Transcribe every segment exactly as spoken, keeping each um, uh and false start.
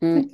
Mm,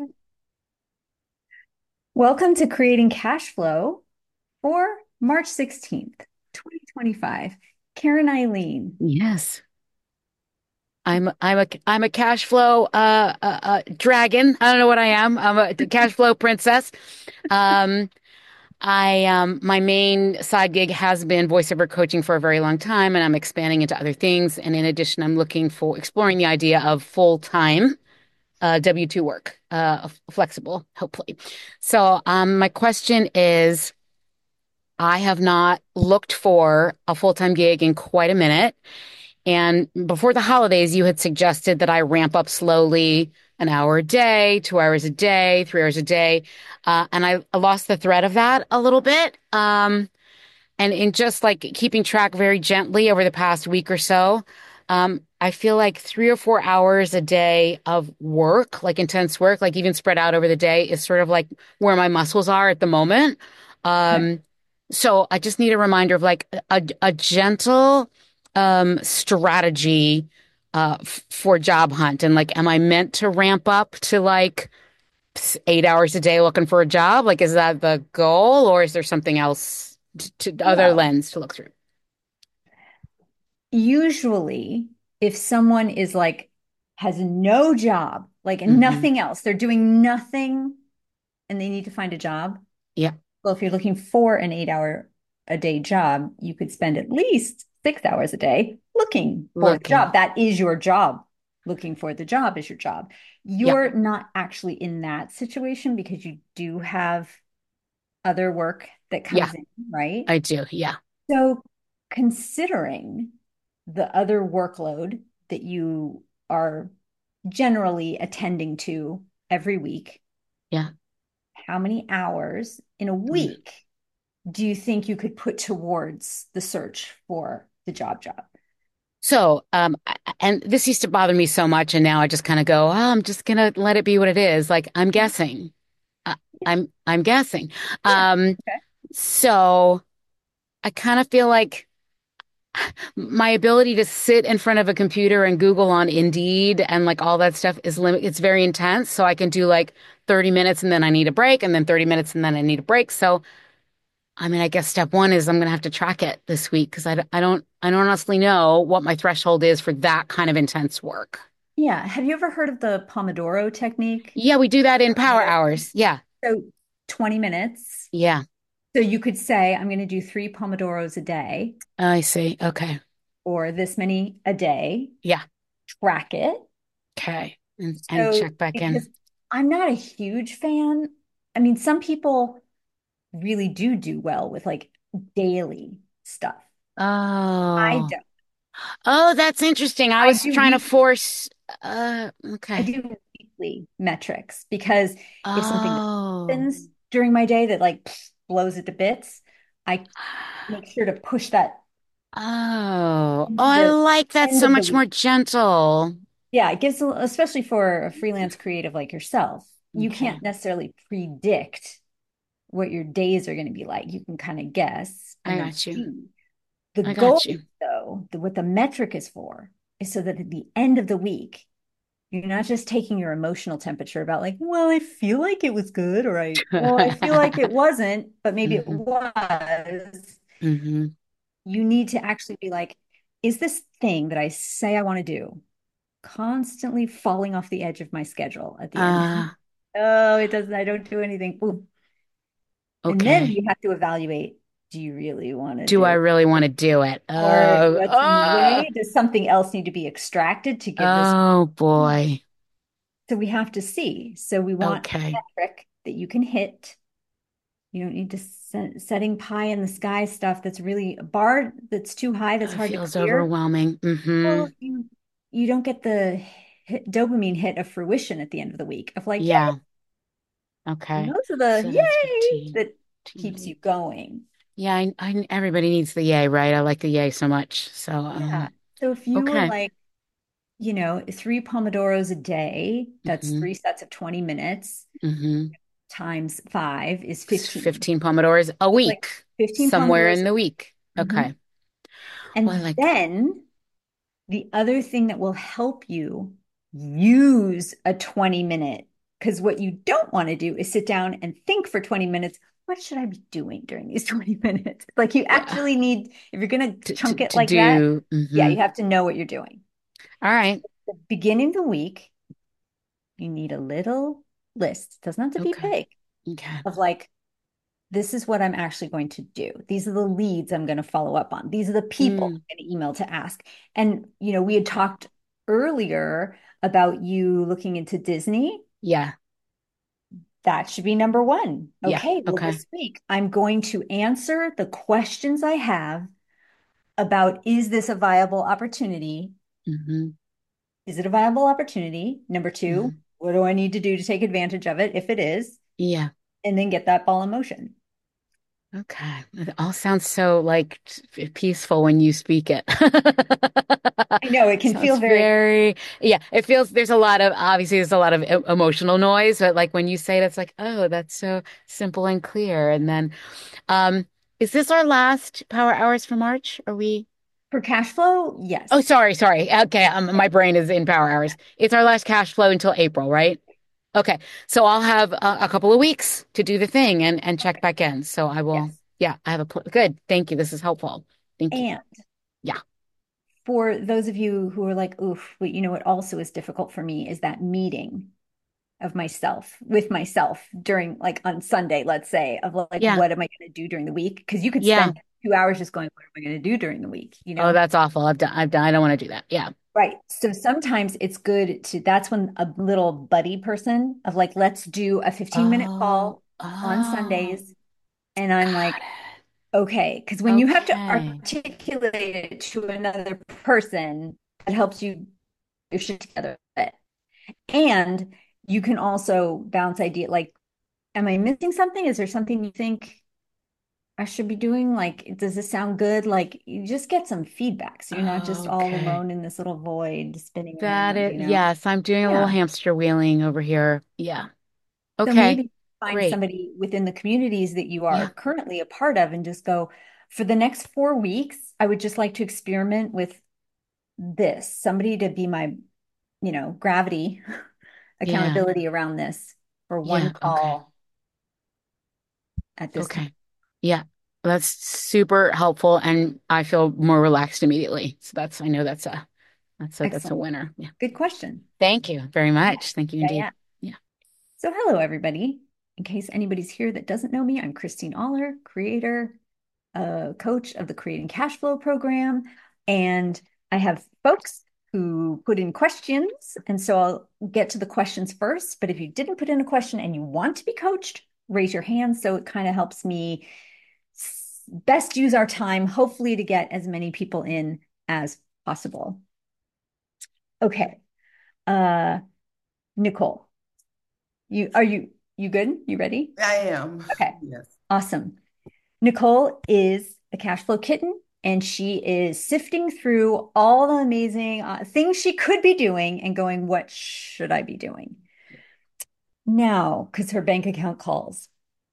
Welcome to Creating Cash Flow for March sixteenth, twenty twenty-five. Karen Eileen. yes. I'm I'm a I'm a cash flow uh, uh, uh dragon. I don't know what I am. I'm a cash flow princess. Um I um my main side gig has been voiceover coaching for a very long time, and I'm expanding into other things. And in addition, I'm looking for exploring the idea of full-time uh W two work, uh flexible, hopefully. So um my question is, I have not looked for a full-time gig in quite a minute. And before the holidays, you had suggested that I ramp up slowly, an hour a day, two hours a day, three hours a day. Uh, and I, I lost the thread of that a little bit. Um, and in just like keeping track very gently over the past week or so, um, I feel like three or four hours a day of work, like intense work, like even spread out over the day, is sort of like where my muscles are at the moment. Um, so I just need a reminder of like a, a gentle um, strategy uh, f for job hunt. And like, am I meant to ramp up to like s- eight hours a day looking for a job? Like, is that the goal, or is there something else to, to other Well, lens to look through? usually, if someone is like, has no job, like Hmm. nothing else, they're doing nothing and they need to find a job. Yeah, Well, if you're looking for an eight hour a day job, you could spend at least six hours a day looking for the looking. job. That is your job. Looking for the job is your job. Yeah, You're not actually in that situation because you do have other work that yeah, comes in, right? I do. Yeah, So, considering the other workload that you are generally attending to every week, yeah. how many hours in a Mm. week do you think you could put towards the search for the job job? So, um, I- and this used to bother me so much, and now I just kind of go, oh, I'm just gonna let it be what it is. Like, I'm guessing. Uh, I'm I'm guessing. Yeah. Um, Okay. so I kind of feel like my ability to sit in front of a computer and Google on Indeed and like all that stuff is limit. It's very intense. So I can do like thirty minutes and then I need a break, and then thirty minutes and then I need a break. So, I mean, I guess step one is I'm going to have to track it this week because I, d- I don't, I don't honestly know what my threshold is for that kind of intense work. Yeah. Have you ever heard of the Pomodoro technique? Yeah, we do that in Or power Pomodoro? hours. Yeah. So twenty minutes. Yeah. So you could say, I'm going to do three Pomodoros a day I see. Okay. or this many a day, Yeah. track it. Okay. And, and So check back because in. I'm not a huge fan, I mean, some people really do do well with like daily stuff. I Oh. don't. Oh, that's interesting. I I was do trying to weekly. force, uh, I okay. do weekly metrics because if something Oh. happens during my day that like blows it to bits, I make sure to push that Oh. Oh, into I the like that end so of the much more week. gentle. Yeah, it gives, a- especially for a freelance creative like yourself, you Okay. can't necessarily predict what your days are going to be like. You can kind of guess I and then got you. see. The I goal, got you. though, the, what the metric is for, is so that at the end of the week, you're not just taking your emotional temperature about like, well, I feel like it was good, or I, well, I feel like it wasn't, but maybe it Hmm. was. Hmm. You need to actually be like, is this thing that I say I want to do constantly falling off the edge of my schedule at the end? Uh, Oh, it doesn't, I don't do anything. Boom. And then okay. you have to evaluate, do you really want to Do I do really want it? to do it? Or Oh, what's in the oh, way? Does something else need to be extracted to give this? oh boy. So we have to see. So we want a Okay. metric that you can hit. You don't need to set, setting pie in the sky stuff that's really a bar that's too high, that's It hard to feels clear. overwhelming. Hmm. Well, you you don't get the hit, dopamine hit of fruition at the end of the week of like, Yeah. yay, Okay. those are the So that's yay fifteen. that fifteen a keeps you week. going. Yeah, I, I, everybody needs the yay, right? I like the yay so much. So, Yeah. um, So if you were okay. like, you know, three Pomodoros a day, that's Hmm. three sets of twenty minutes Hmm. times five is fifteen. fifteen Pomodors a It's like week, fifteen somewhere Pomodoros. in the week. Mhm. Okay. Well, I And like, then the other thing that will help you use a twenty minute Because what you don't want to do is sit down and think for twenty minutes, what should I be doing during these twenty minutes? Like you Yeah. actually need, if you're going to To to, chunk it to like that, do. yeah, Hmm. you have to know what you're doing. All right. The beginning of the week, you need a little list. It doesn't have to be Okay. big Okay. of like, this is what I'm actually going to do. These are the leads I'm going to follow up on. These are the people Mm, I'm going to email to ask. And, you know, we had talked earlier about you looking into Disney. yeah. That should be number one. Yeah. Okay, well, Okay. this week I'm going to answer the questions I have about is this a viable opportunity? Hmm. Is it a viable opportunity? Number two, Hmm. what do I need to do to take advantage of it if it is? Yeah. And then get that ball in motion. Okay. It all sounds so like t- peaceful when you speak it. I know it can feel Sounds very, very, yeah, it feels there's a lot of obviously there's a lot of e- emotional noise, but like when you say it, it's like, oh, that's so simple and clear. And then, um, is this our last power hours for March? Are we? for cash flow, Oh, yes. sorry, sorry. Okay, um, Yeah. my brain is in power hours. It's our last cash flow until April, right? Okay, so I'll have a, a couple of weeks to do the thing and and check Okay. back in. So I will. Yes. Yeah, I have a pl good. Thank you. This is helpful. Thank you. And Yeah. for those of you who are like, oof, but you know what also is difficult for me is that meeting of myself with myself during like on Sunday, let's say, of like, Yeah. what am I going to do during the week? Because you could Yeah. spend two hours just going, what am I going to do during the week? You Oh, know? that's awful. I've done. I've done. I don't want to do that. Yeah. Right. So sometimes it's good to, that's when a little buddy person of like, let's do a fifteen minute Oh. call on Oh. Sundays. And I'm Got like, okay. Because it. when you have to Okay. articulate it to another person, it helps you your shit together. And you can also bounce idea like, am I missing something? Is there something you think I should be doing? Like, does this sound good? Like, you just get some feedback. So you're not just all Okay. alone in this little void spinning That around, it. you know? Yes, I'm doing a little Yeah. hamster wheeling over here. Yeah. So Okay. maybe find Great. somebody within the communities that you are Yeah. currently a part of and just go, for the next four weeks, I would just like to experiment with this, somebody to be my, you know, gravity Yeah. accountability around this for one Yeah. Okay. call at this time. Okay. Yeah. That's super helpful and I feel more relaxed immediately. So that's I know that's a that's a that's a Excellent. winner. Yeah. Good question. Thank you very Yeah. much. Thank you Yeah. indeed. Yeah. Yeah. So, hello, everybody. In case anybody's here that doesn't know me, I'm Christine Aller, creator, uh, coach of the Creating Cash Flow program. And I have folks who put in questions. And so I'll get to the questions first. But if you didn't put in a question and you want to be coached, raise your hand. So it kind of helps me best use our time, hopefully, to get as many people in as possible. Okay. Uh, Nicole, you are you you good? You ready? I am. Okay. Yes. Awesome. Nicole is a cash flow kitten and she is sifting through all the amazing uh, things she could be doing and going, what should I be doing now? Because her bank account calls,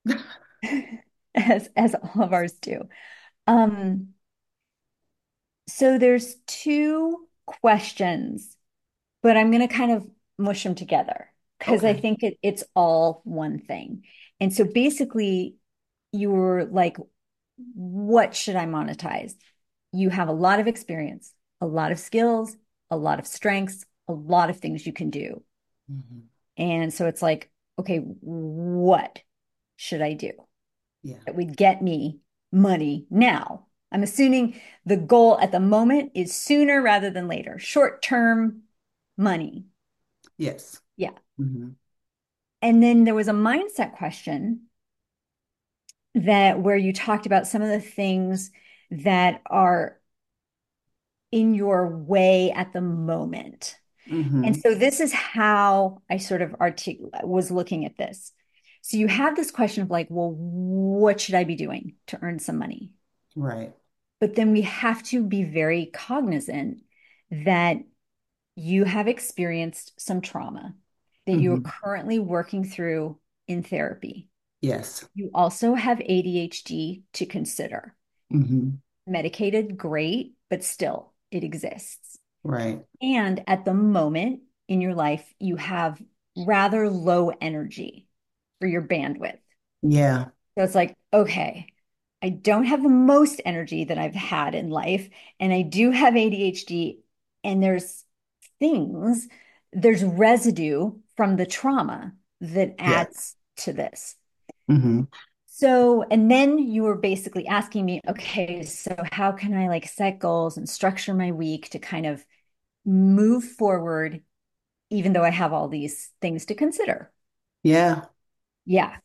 as as all of ours do. Um, so there's two questions, but I'm going to kind of mush them together because I Okay. think it, it's all one thing. And so basically, you were like, what should I monetize? You have a lot of experience, a lot of skills, a lot of strengths, a lot of things you can do. Mhm. And so it's like, okay, what should I do Yeah. that would get me money now? I'm assuming the goal at the moment is sooner rather than later, short term money. Yes. Yeah. Hmm. And then there was a mindset question that where you talked about some of the things that are in your way at the moment. And Hmm. so this is how I sort of artic was looking at this. So you have this question of like, well, what should I be doing to earn some money? Right. But then we have to be very cognizant that you have experienced some trauma that you are Hmm. currently working through in therapy. Yes. You also have A D H D to consider. Hmm. Medicated, great, but still, it exists. Right. And at the moment in your life, you have rather low energy for your bandwidth. Yeah. So it's like, okay, I don't have the most energy that I've had in life, and I do have A D H D, and there's things, there's residue from the trauma that Yes. adds to this. Hmm. So, and then you were basically asking me, okay, so how can I like set goals and structure my week to kind of move forward, even though I have all these things to consider? Yeah. Yeah.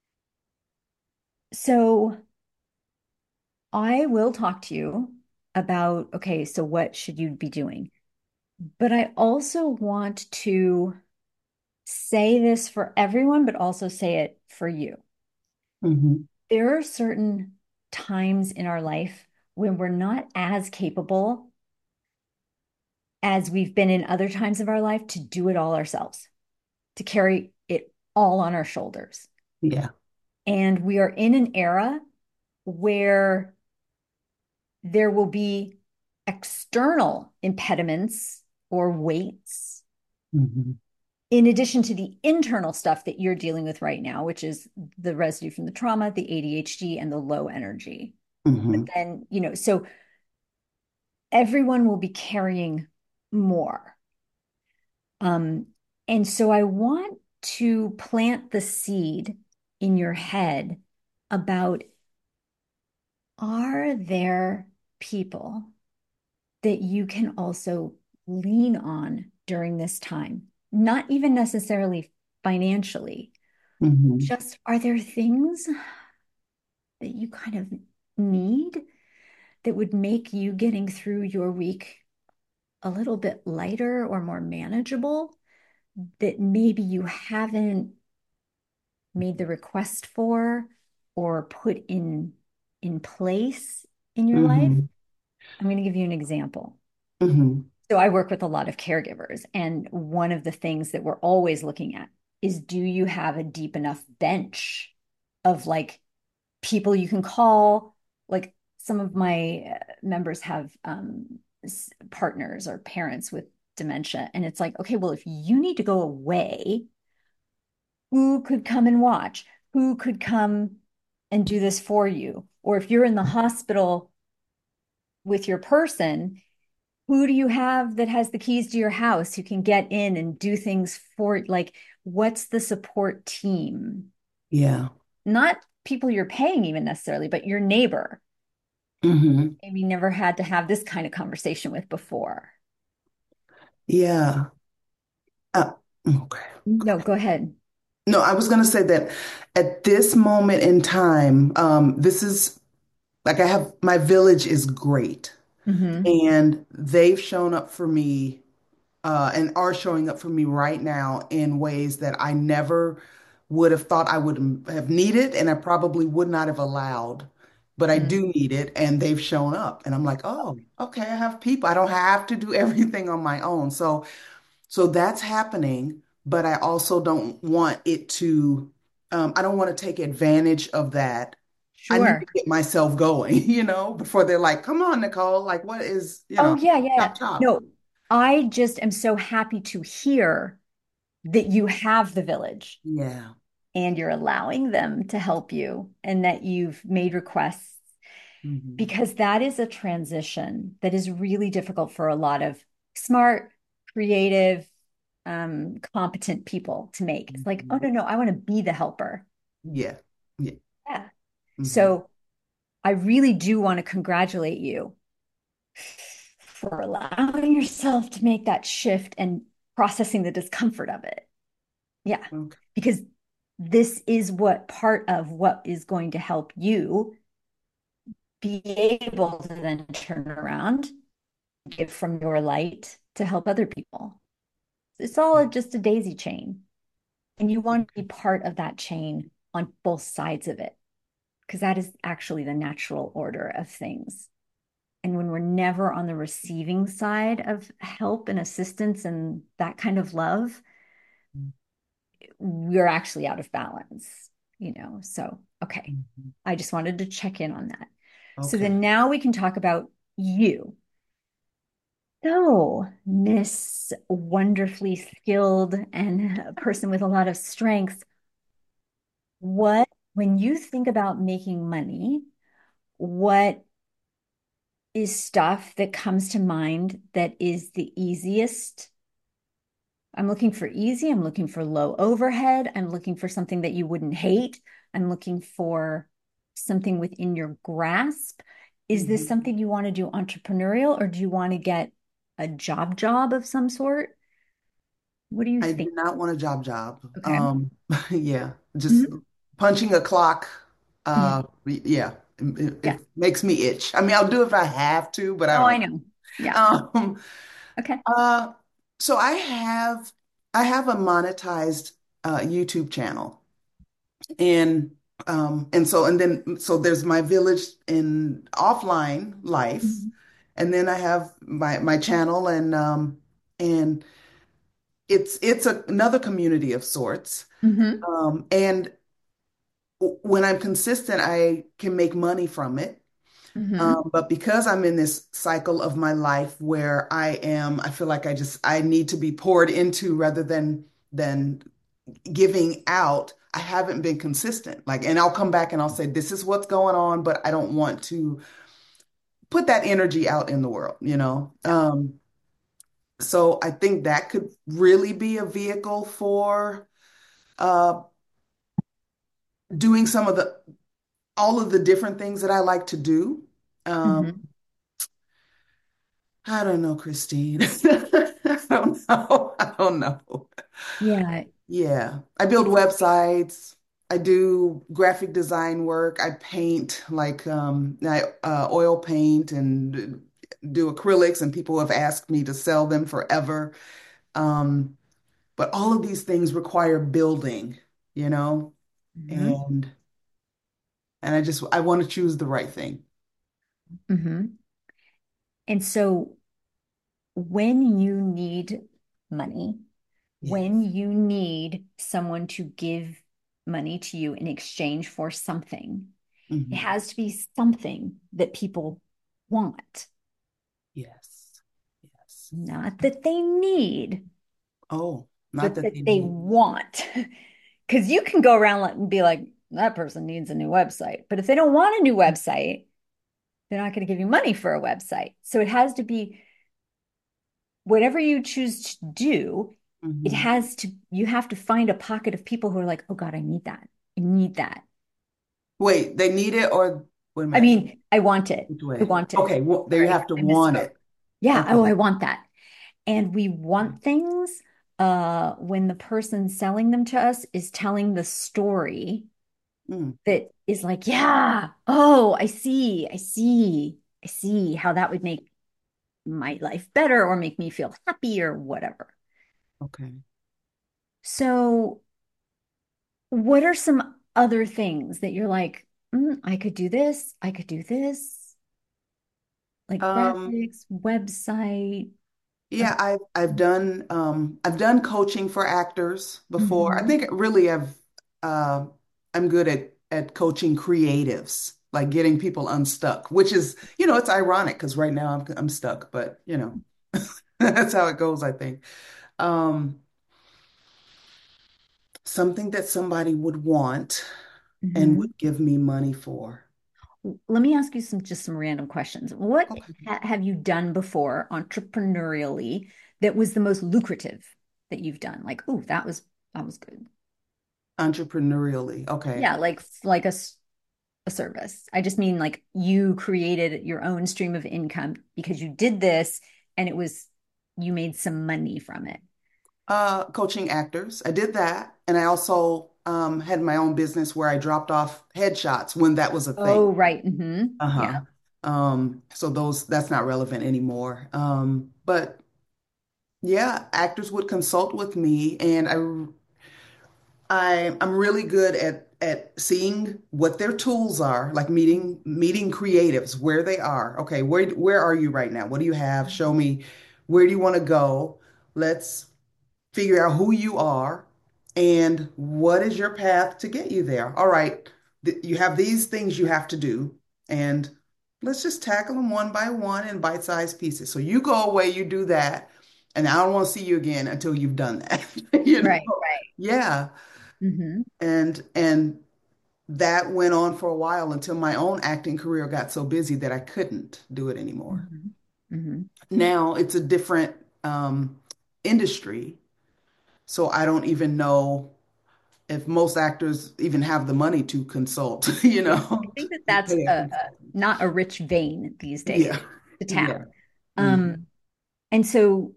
So I will talk to you about, okay, so what should you be doing? But I also want to say this for everyone, but also say it for you. Hmm. There are certain times in our life when we're not as capable as we've been in other times of our life to do it all ourselves, to carry it all on our shoulders. Yeah. And we are in an era where there will be external impediments or weights Hmm. in addition to the internal stuff that you're dealing with right now, which is the residue from the trauma, the A D H D, and the low energy. But Hmm. then, you know, so everyone will be carrying more. Um, and so I want to plant the seed in your head about, are there people that you can also lean on during this time? Not even necessarily financially, Hmm. just are there things that you kind of need that would make you getting through your week a little bit lighter or more manageable that maybe you haven't made the request for or put in in place in your life? Hmm. I'm going to give you an example. Hmm. So I work with a lot of caregivers, and one of the things that we're always looking at is, do you have a deep enough bench of like people you can call? Like some of my uh, members have um, partners or parents with dementia, and it's like, okay, well, if you need to go away, who could come and watch? Who could come and do this for you? Or if you're in the hospital with your person, who do you have that has the keys to your house who can get in and do things for, like, what's the support team? Yeah. Not people you're paying even necessarily, but your neighbor. Hmm. Maybe never had to have this kind of conversation with before. Yeah. Uh, okay. No, go ahead. No, I was going to say that at this moment in time, um, this is like I have my village is great, Hmm. and they've shown up for me, uh, and are showing up for me right now in ways that I never would have thought I would have needed, and I probably would not have allowed. But I Mm. do need it, and they've shown up, and I'm like, oh, okay, I have people. I don't have to do everything on my own. So So that's happening, but I also don't want it to, um, I don't want to take advantage of that. I need Sure. to get myself going, you know, before they're like, come on, Nicole, like what is, you Oh, know, yeah, yeah, yeah. chop chop. No, I just am so happy to hear that you have the village Yeah. and you're allowing them to help you and that you've made requests, Hmm. because that is a transition that is really difficult for a lot of smart, creative, um, competent people to make. It's like, oh, Hmm. no, no, I want to be the helper. Yeah. Yeah. Yeah. Hmm. So I really do want to congratulate you for allowing yourself to make that shift and processing the discomfort of it. Yeah. Okay. Because this is what part of what is going to help you be able to then turn around, give from your light to help other people. It's all just a daisy chain. And you want to be part of that chain on both sides of it, because that is actually the natural order of things. And when we're never on the receiving side of help and assistance and that kind of love, we're actually out of balance, you know? So, okay. Mhm. I just wanted to check in on that. So Okay. then now we can talk about you. So, Miss Wonderfully Skilled and a person with a lot of strengths, what, when you think about making money, what is stuff that comes to mind that is the easiest? I'm looking for easy. I'm looking for low overhead. I'm looking for something that you wouldn't hate. I'm looking for something within your grasp. Is this Mhm. something you want to do entrepreneurial or do you want to get a job job of some sort? What do you I think? do not want a job job. Okay. Um, yeah, just Mhm. punching a clock. Yeah. Uh, yeah, it, Yeah. it makes me itch. I mean, I'll do it if I have to, but I Oh, I don't. know. Yeah. Um, Okay. uh, so I have I have a monetized uh, YouTube channel, and um, and so and then so there's my village in offline life, Mhm. and then I have my my channel, and um, and it's it's a, another community of sorts. Mhm. Um, and when I'm consistent, I can make money from it. Mhm. Um, but because I'm in this cycle of my life where I am, I feel like I just I need to be poured into rather than than giving out. I haven't been consistent. Like, and I'll come back and I'll say, this is what's going on, but I don't want to put that energy out in the world, you know? Yeah. Um, so I think that could really be a vehicle for uh, doing some of the all of the different things that I like to do. Um, Mhm. I don't know, Christine. I don't know. I don't know. Yeah. Yeah, I build It's websites. I do graphic design work. I paint like um, I uh, oil paint and do acrylics, and people have asked me to sell them forever. Um, but all of these things require building, you know, Mhm. and and I just I want to choose the right thing. Mhm. And so when you need money, when Yes. you need someone to give money to you in exchange for something, it Hmm. has to be something that people want, Yes. Yes. not that they need, Oh, not but that that they they need. want. Because you can go around and be like, that person needs a new website. But if they don't want a new website, they're not going to give you money for a website. So it has to be whatever you choose to do, it Hmm. has to, you have to find a pocket of people who are like, oh God, I need that. I need that. Wait, they need it or wait a I minute. mean, I want it. Which I way? want it. Okay, well, they Sorry, have to I want misspoke. it. Yeah. Oh, Okay. I want that. And we want things uh, when the person selling them to us is telling the story Mm, that is like, yeah, oh, I see, I see, I see how that would make my life better or make me feel happy or whatever. okay. So, what are some other things that you're like, mm, I could do this, I could do this, like Um, graphics, website? yeah, I've I've done um I've done coaching for actors before. I Mhm. think really I've uh I'm good at at coaching creatives, like getting people unstuck, which is, you know, it's ironic because right now I'm I'm stuck, but you know, that's how it goes, I think. Um, something that somebody would want and would Mhm. give me money for. Let me ask you some just some random questions. What Okay. ha have you done before entrepreneurially that was the most lucrative that you've done? Like, oh, that was that was good. Entrepreneurially. Okay. Yeah, like like a, s- a service. I just mean like you created your own stream of income because you did this and it was you made some money from it. Uh, coaching actors. I did that. And I also um, had my own business where I dropped off headshots when that was a thing. Oh, right. Hmm. Yeah. Uh-huh. Um, so those that's not relevant anymore. Um, but yeah, actors would consult with me and I I I'm really good at at seeing what their tools are, like meeting meeting creatives where they are. Okay, where where are you right now? What do you have? Show me where do you want to go? Let's figure out who you are and what is your path to get you there. All right, th- you have these things you have to do, and let's just tackle them one by one in bite-sized pieces. So you go away, you do that, and I don't want to see you again until you've done that. You Right, know? right. Yeah. Hmm. And and that went on for a while until my own acting career got so busy that I couldn't do it anymore. Hmm. Hmm. Now it's a different um, industry, so I don't even know if most actors even have the money to consult, you Yeah, I know, think that to that's pay a a, a consultant. not a rich vein these days Yeah. to Yeah. tap. Mhm. Um, and so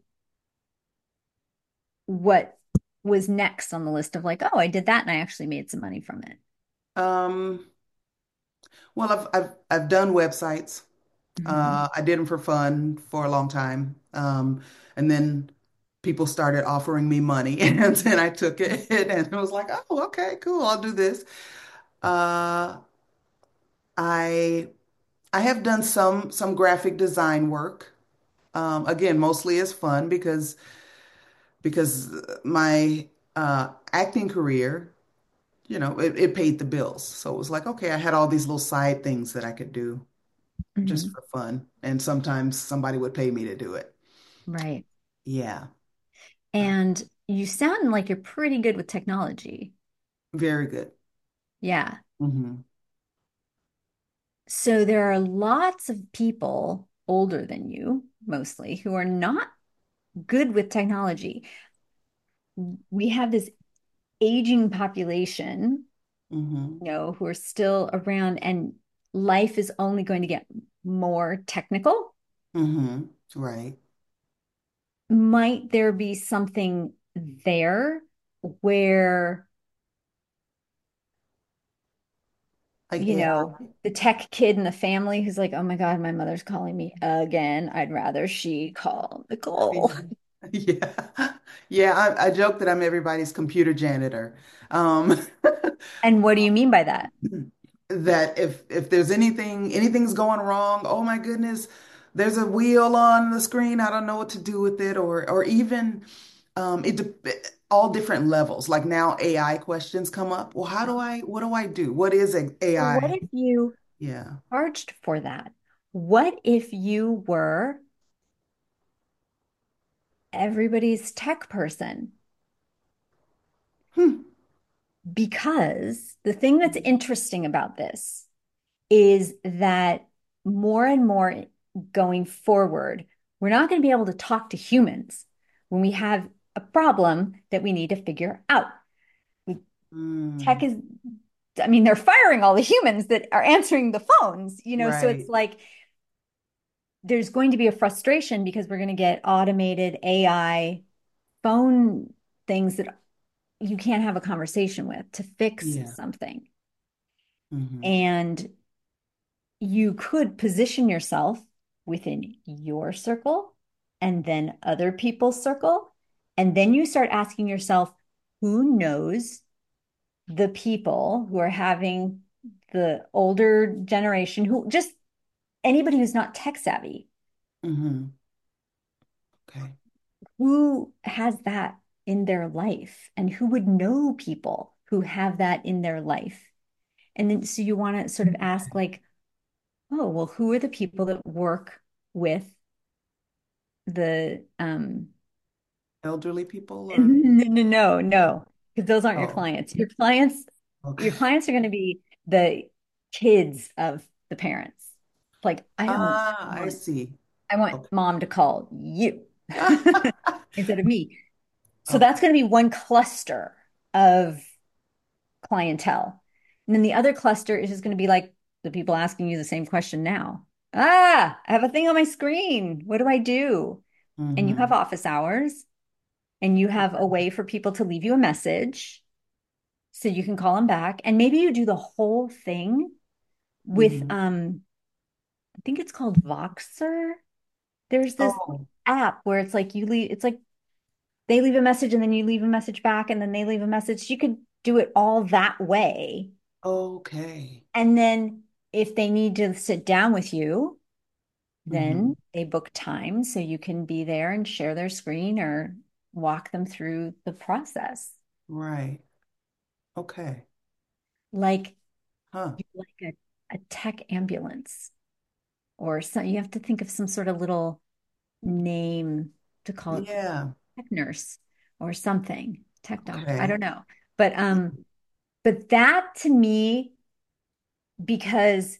what was next on the list of like, oh, I did that and I actually made some money from it. Um, well, I've I've I've done websites. Hmm. Uh, I did them for fun for a long time. Um, and then people started offering me money, and then I took it, and it was like, oh, okay, cool, I'll do this. Uh, I I have done some some graphic design work. Um, again, mostly as fun because because my uh, acting career, you know, it, it paid the bills. So it was like, okay, I had all these little side things that I could do just Hmm. for fun, and sometimes somebody would pay me to do it. Right. Yeah. Uh, And you sound like you're pretty good with technology. very good. Yeah. Hmm. So there are lots of people older than you, mostly, who are not good with technology. We have this aging population, Hmm. you know, who are still around, and life is only going to get more technical. Hmm. Right. Might there be something there where, Like you know, A I. the tech kid in the family who's like, oh my God, my mother's calling me again. I'd rather she call Nicole. Yeah. Yeah. Yeah. I, I joke that I'm everybody's computer janitor. Um, And what do you mean by that? that if if there's anything anything's going wrong, oh my goodness, there's a wheel on the screen, I don't know what to do with it, or or even um it de- all different levels. Like now A I questions come up. Well, how do I what do I do? What is a Well, what AI? if you Yeah. charged for that? What if you were everybody's tech person? Hmm. Because the thing that's interesting about this is that more and more going forward, we're not going to be able to talk to humans when we have a problem that we need to figure out. Tech Mm. is, I mean, they're firing all the humans that are answering the phones, you know, so it's Right. like there's going to be a frustration because we're going to get automated A I phone things that you can't have a conversation with to fix Yeah. something. Hmm. And you could position yourself within your circle and then other people's circle. And then you start asking yourself, who knows the people who are having the older generation, who just anybody who's not tech savvy, Hmm. Okay. who has that in their life and who would know people who have that in their life? And then so you want to sort of ask, like, oh, well, who are the people that work with the um Elderly people or no, no, no, no, because those aren't your oh, clients. Your clients, your okay. clients are going to be the kids of the parents. Like, I don't Ah, I want, see. I want Okay. mom to call you instead of me. So Okay. that's going to be one cluster of clientele. And then the other cluster is just going to be like the people asking you the same question now. Ah, I have a thing on my screen. What do I do? And you have Hmm. office hours and you have a way for people to leave you a message so you can call them back. And maybe you do the whole thing with, Hmm. um, I think it's called Voxer. There's this Oh, app where it's like you leave, it's like they leave a message and then you leave a message back and then they leave a message. You could do it all that way. okay. And then if they need to sit down with you, then Hmm. they book time so you can be there and share their screen or walk them through the process. Right. Okay. Like Huh. like a, a tech ambulance. or some, you have to think of some sort of little name to call it, Yeah. tech nurse or something, tech doctor. I Okay. don't know. But um, but that to me, because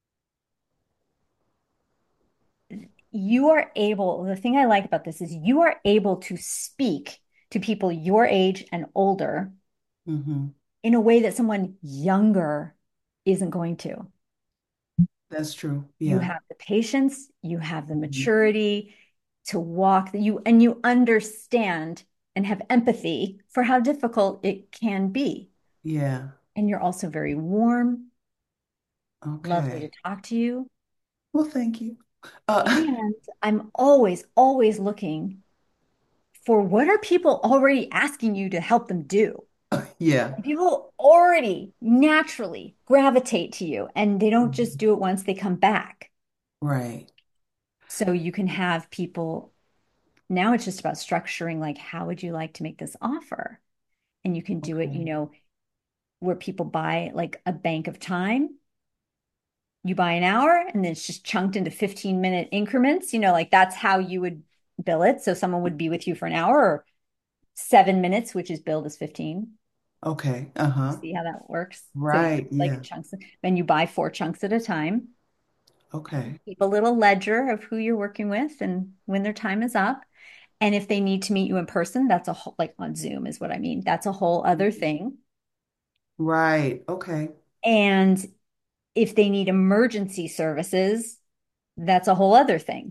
you are able, the thing I like about this is you are able to speak to people your age and older Hmm. in a way that someone younger isn't going to. That's true. You Yeah. have the patience, you have the Mhm. maturity to walk that you and you understand and have empathy for how difficult it can be. Yeah. And you're also very warm, lovely to Okay. talk to you. Well, thank you. Uh, And I'm always, always looking for what are people already asking you to help them do? yeah. And people already naturally gravitate to you and they don't just do it once, they come back. Right. So you can have people, now it's just about structuring, like, how would you like to make this offer? And you can do it, you Okay. know, where people buy like a bank of time. You buy an hour and then it's just chunked into fifteen minute increments. You know, like that's how you would bill it. So someone would be with you for an hour or seven minutes, which is billed as fifteen. Okay. Uh-huh. See how that works? So you Right. like Yeah. chunks, then you buy four chunks at a time. Okay. Keep a little ledger of who you're working with and when their time is up. And if they need to meet you in person, that's a whole, like on Zoom is what I mean. That's a whole other thing. Right. Okay. And if they need emergency services, that's a whole other thing.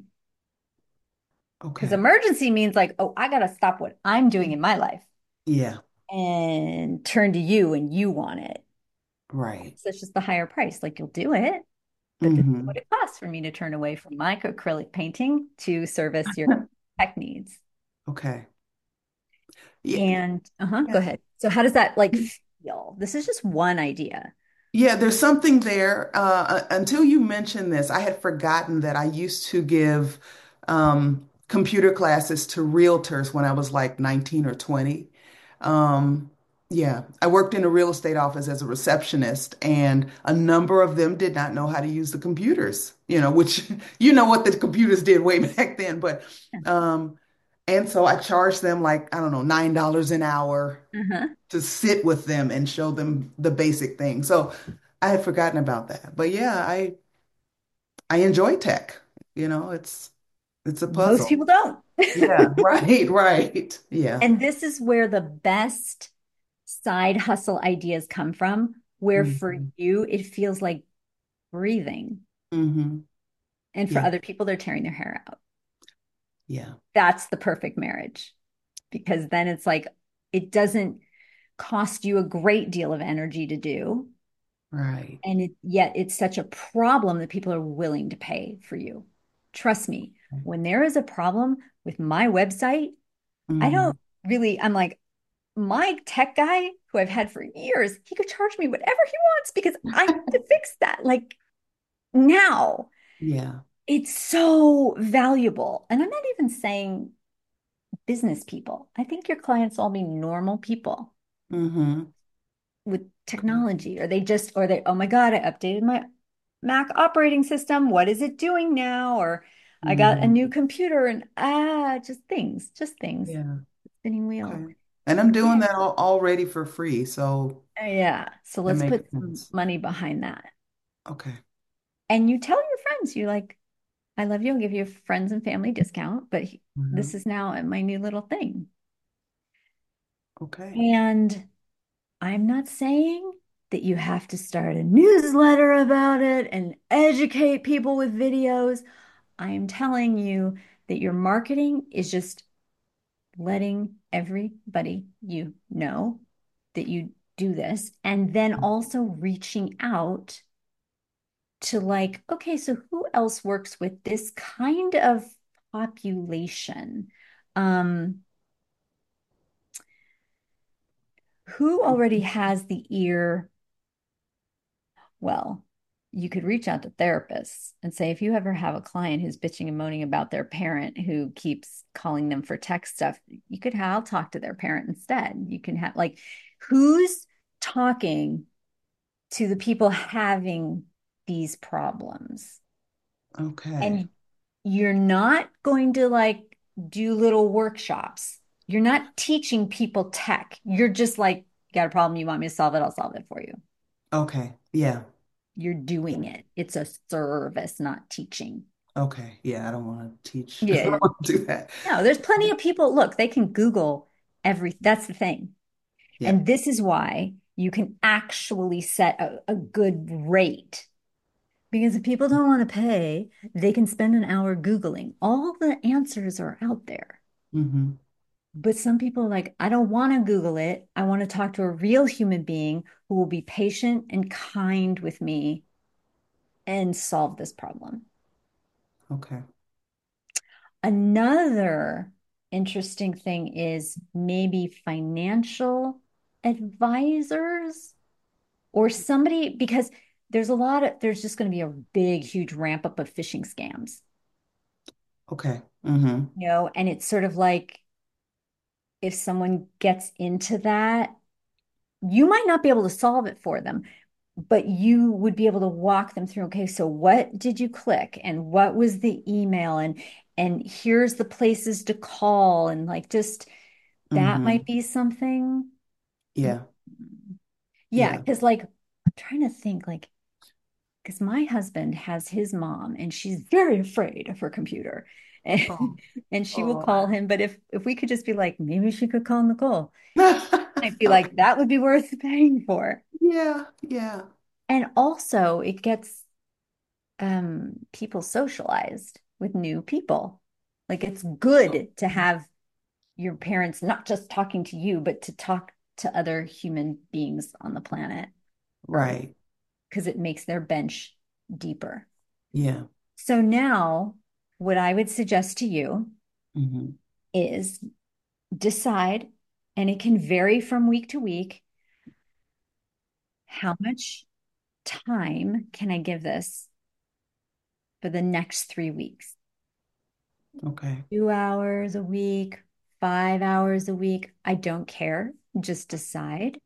Because Okay. emergency means like, oh, I got to stop what I'm doing in my life Yeah. and turn to you and you want it. Right. So it's just the higher price. Like you'll do it, but this is what Hmm. it costs for me to turn away from my acrylic painting to service your tech needs. Okay. Yeah. And uh-huh, go Yeah. ahead. So how does that like feel? This is just one idea. Yeah, there's something there. Uh, until you mentioned this, I had forgotten that I used to give um, computer classes to realtors when I was like nineteen or twenty. Um, yeah, I worked in a real estate office as a receptionist, and a number of them did not know how to use the computers, you know, which you know what the computers did way back then. But, um, and so I charged them like, I don't know, nine dollars an hour Uh-huh. to sit with them and show them the basic things. So I had forgotten about that. But yeah, I I enjoy tech. You know, it's it's a Most puzzle. people don't. Yeah, right, right. Yeah. And this is where the best side hustle ideas come from, where for Hmm. you, it feels like breathing. Hmm. And for Yeah, other people, they're tearing their hair out. yeah. That's the perfect marriage because then it's like, it doesn't cost you a great deal of energy to do. Right. And it, yet it's such a problem that people are willing to pay for you. Trust me, when there is a problem with my website, I Hmm. don't really, I'm like, my tech guy who I've had for years, he could charge me whatever he wants because I have to fix that. Like now, Yeah. it's so valuable. And I'm not even saying business people. I think your clients all be normal people Hmm. with technology, or they just, or they, oh my God, I updated my Mac operating system. What is it doing now? Or I got a Hmm. new computer and ah, just things, just things. Yeah. Spinning wheel. Okay. And I'm doing Yeah. that all, already for free, so Yeah. So that let's makes put some sense. money behind that. Okay. And you tell your friends, you like, I love you. I'll give you a friends and family discount, but he- this Mhm. is now my new little thing. Okay. And I'm not saying that you have to start a newsletter about it and educate people with videos. I am telling you that your marketing is just letting everybody you know that you do this, and then also reaching out to like, okay, so who else works with this kind of population? Um, who already has the ear? Well, you could reach out to therapists and say, if you ever have a client who's bitching and moaning about their parent who keeps calling them for tech stuff, you could have, I'll talk to their parent instead. You can have like, who's talking to the people having these problems? Okay. And you're not going to like do little workshops. You're not teaching people tech. You're just like, you got a problem, you want me to solve it, I'll solve it for you. Okay. Yeah. You're Yeah. doing it. It's a service, not teaching. Okay. Yeah. I don't want to teach. I Yeah. don't want to do that. No, there's plenty of people. Look, they can Google every, that's the thing. Yeah. And this is why you can actually set a, a good rate. Because if people don't want to pay, they can spend an hour Googling. All the answers are out there. Hmm. But some people are like, I don't want to Google it. I want to talk to a real human being who will be patient and kind with me and solve this problem. Okay. Another interesting thing is maybe financial advisors or somebody, because there's a lot of, there's just going to be a big, huge ramp up of phishing scams, Okay. Hmm. you know, and it's sort of like if someone gets into that, you might not be able to solve it for them, but you would be able to walk them through, okay, so what did you click and what was the email and and here's the places to call and like just that might Hmm. be something. Yeah. Yeah, Yeah. because like I'm trying to think like because my husband has his mom and she's very afraid of her computer. Oh. And, and she will Oh. call him. But if if we could just be like, maybe she could call Nicole, I'd be like, Okay. that would be worth paying for. Yeah. Yeah. And also it gets um people socialized with new people. Like it's good to have your parents not just talking to you, but to talk to other human beings on the planet Right. because it makes their bench deeper. Yeah. So now, what I would suggest to you Hmm. is decide, and it can vary from week to week, how much time can I give this for the next three weeks? Okay. Two hours a week, five hours a week. I don't care. Just decide.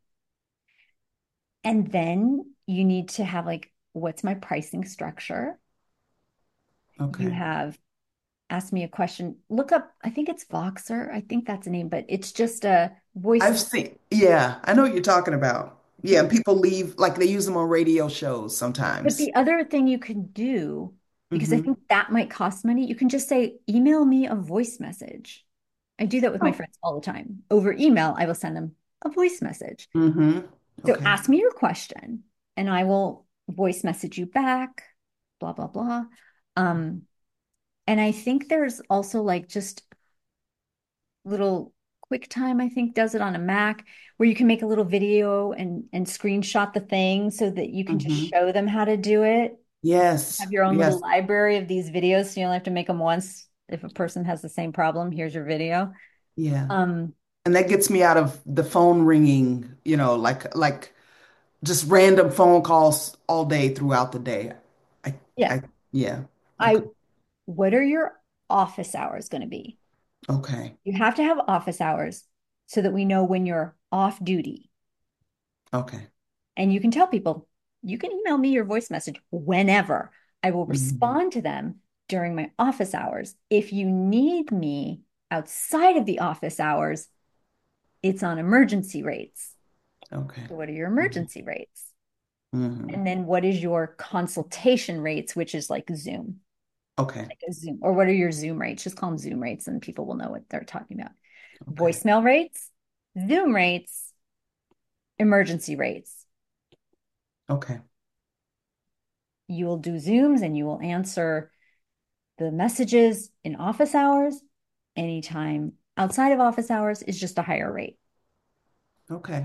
And then you need to have like, what's my pricing structure? You Okay. have asked me a question. Look up, I think it's Voxer. I think that's a name, but it's just a voice. I've seen, yeah, I know what you're talking about. Yeah, But and people leave, like they use them on radio shows but sometimes. the other thing you can do, because I Hmm. think that might cost money, you can just say, email me a voice message. I do that with my Oh. friends all the time. Over email, I will send them a voice message. Hmm. So Okay. ask me your question and I will voice message you back, blah, blah, blah. Um, and I think there's also like just little QuickTime, I think, does it on a Mac where you can make a little video and and screenshot the thing so that you can just Hmm. show them how to do it. Yes. Have your own little Yes. library of these videos, so you only have to make them once. If a person has the same problem, here's your video. Yeah. Um, And that gets me out of the phone ringing, you know, like like just random phone calls all day throughout the day. I yeah. I yeah. I Okay. What are your office hours going to be? Okay. You have to have office hours so that we know when you're off duty. Okay. And you can tell people, you can email me your voice message whenever. I will Hmm. respond to them during my office hours. If you need me outside of the office hours, it's on emergency rates. Okay. So what are your Hmm. emergency rates? Hmm. And then what is your consultation rates, which is like Zoom, Okay. like a Zoom, or what are your Zoom rates? Just call them Zoom rates and people will know what they're talking about. Okay. Voicemail rates, Zoom rates, emergency rates. Okay. You will do Zooms and you will answer the messages in office hours. Anytime outside of office hours is just a higher rate. Okay.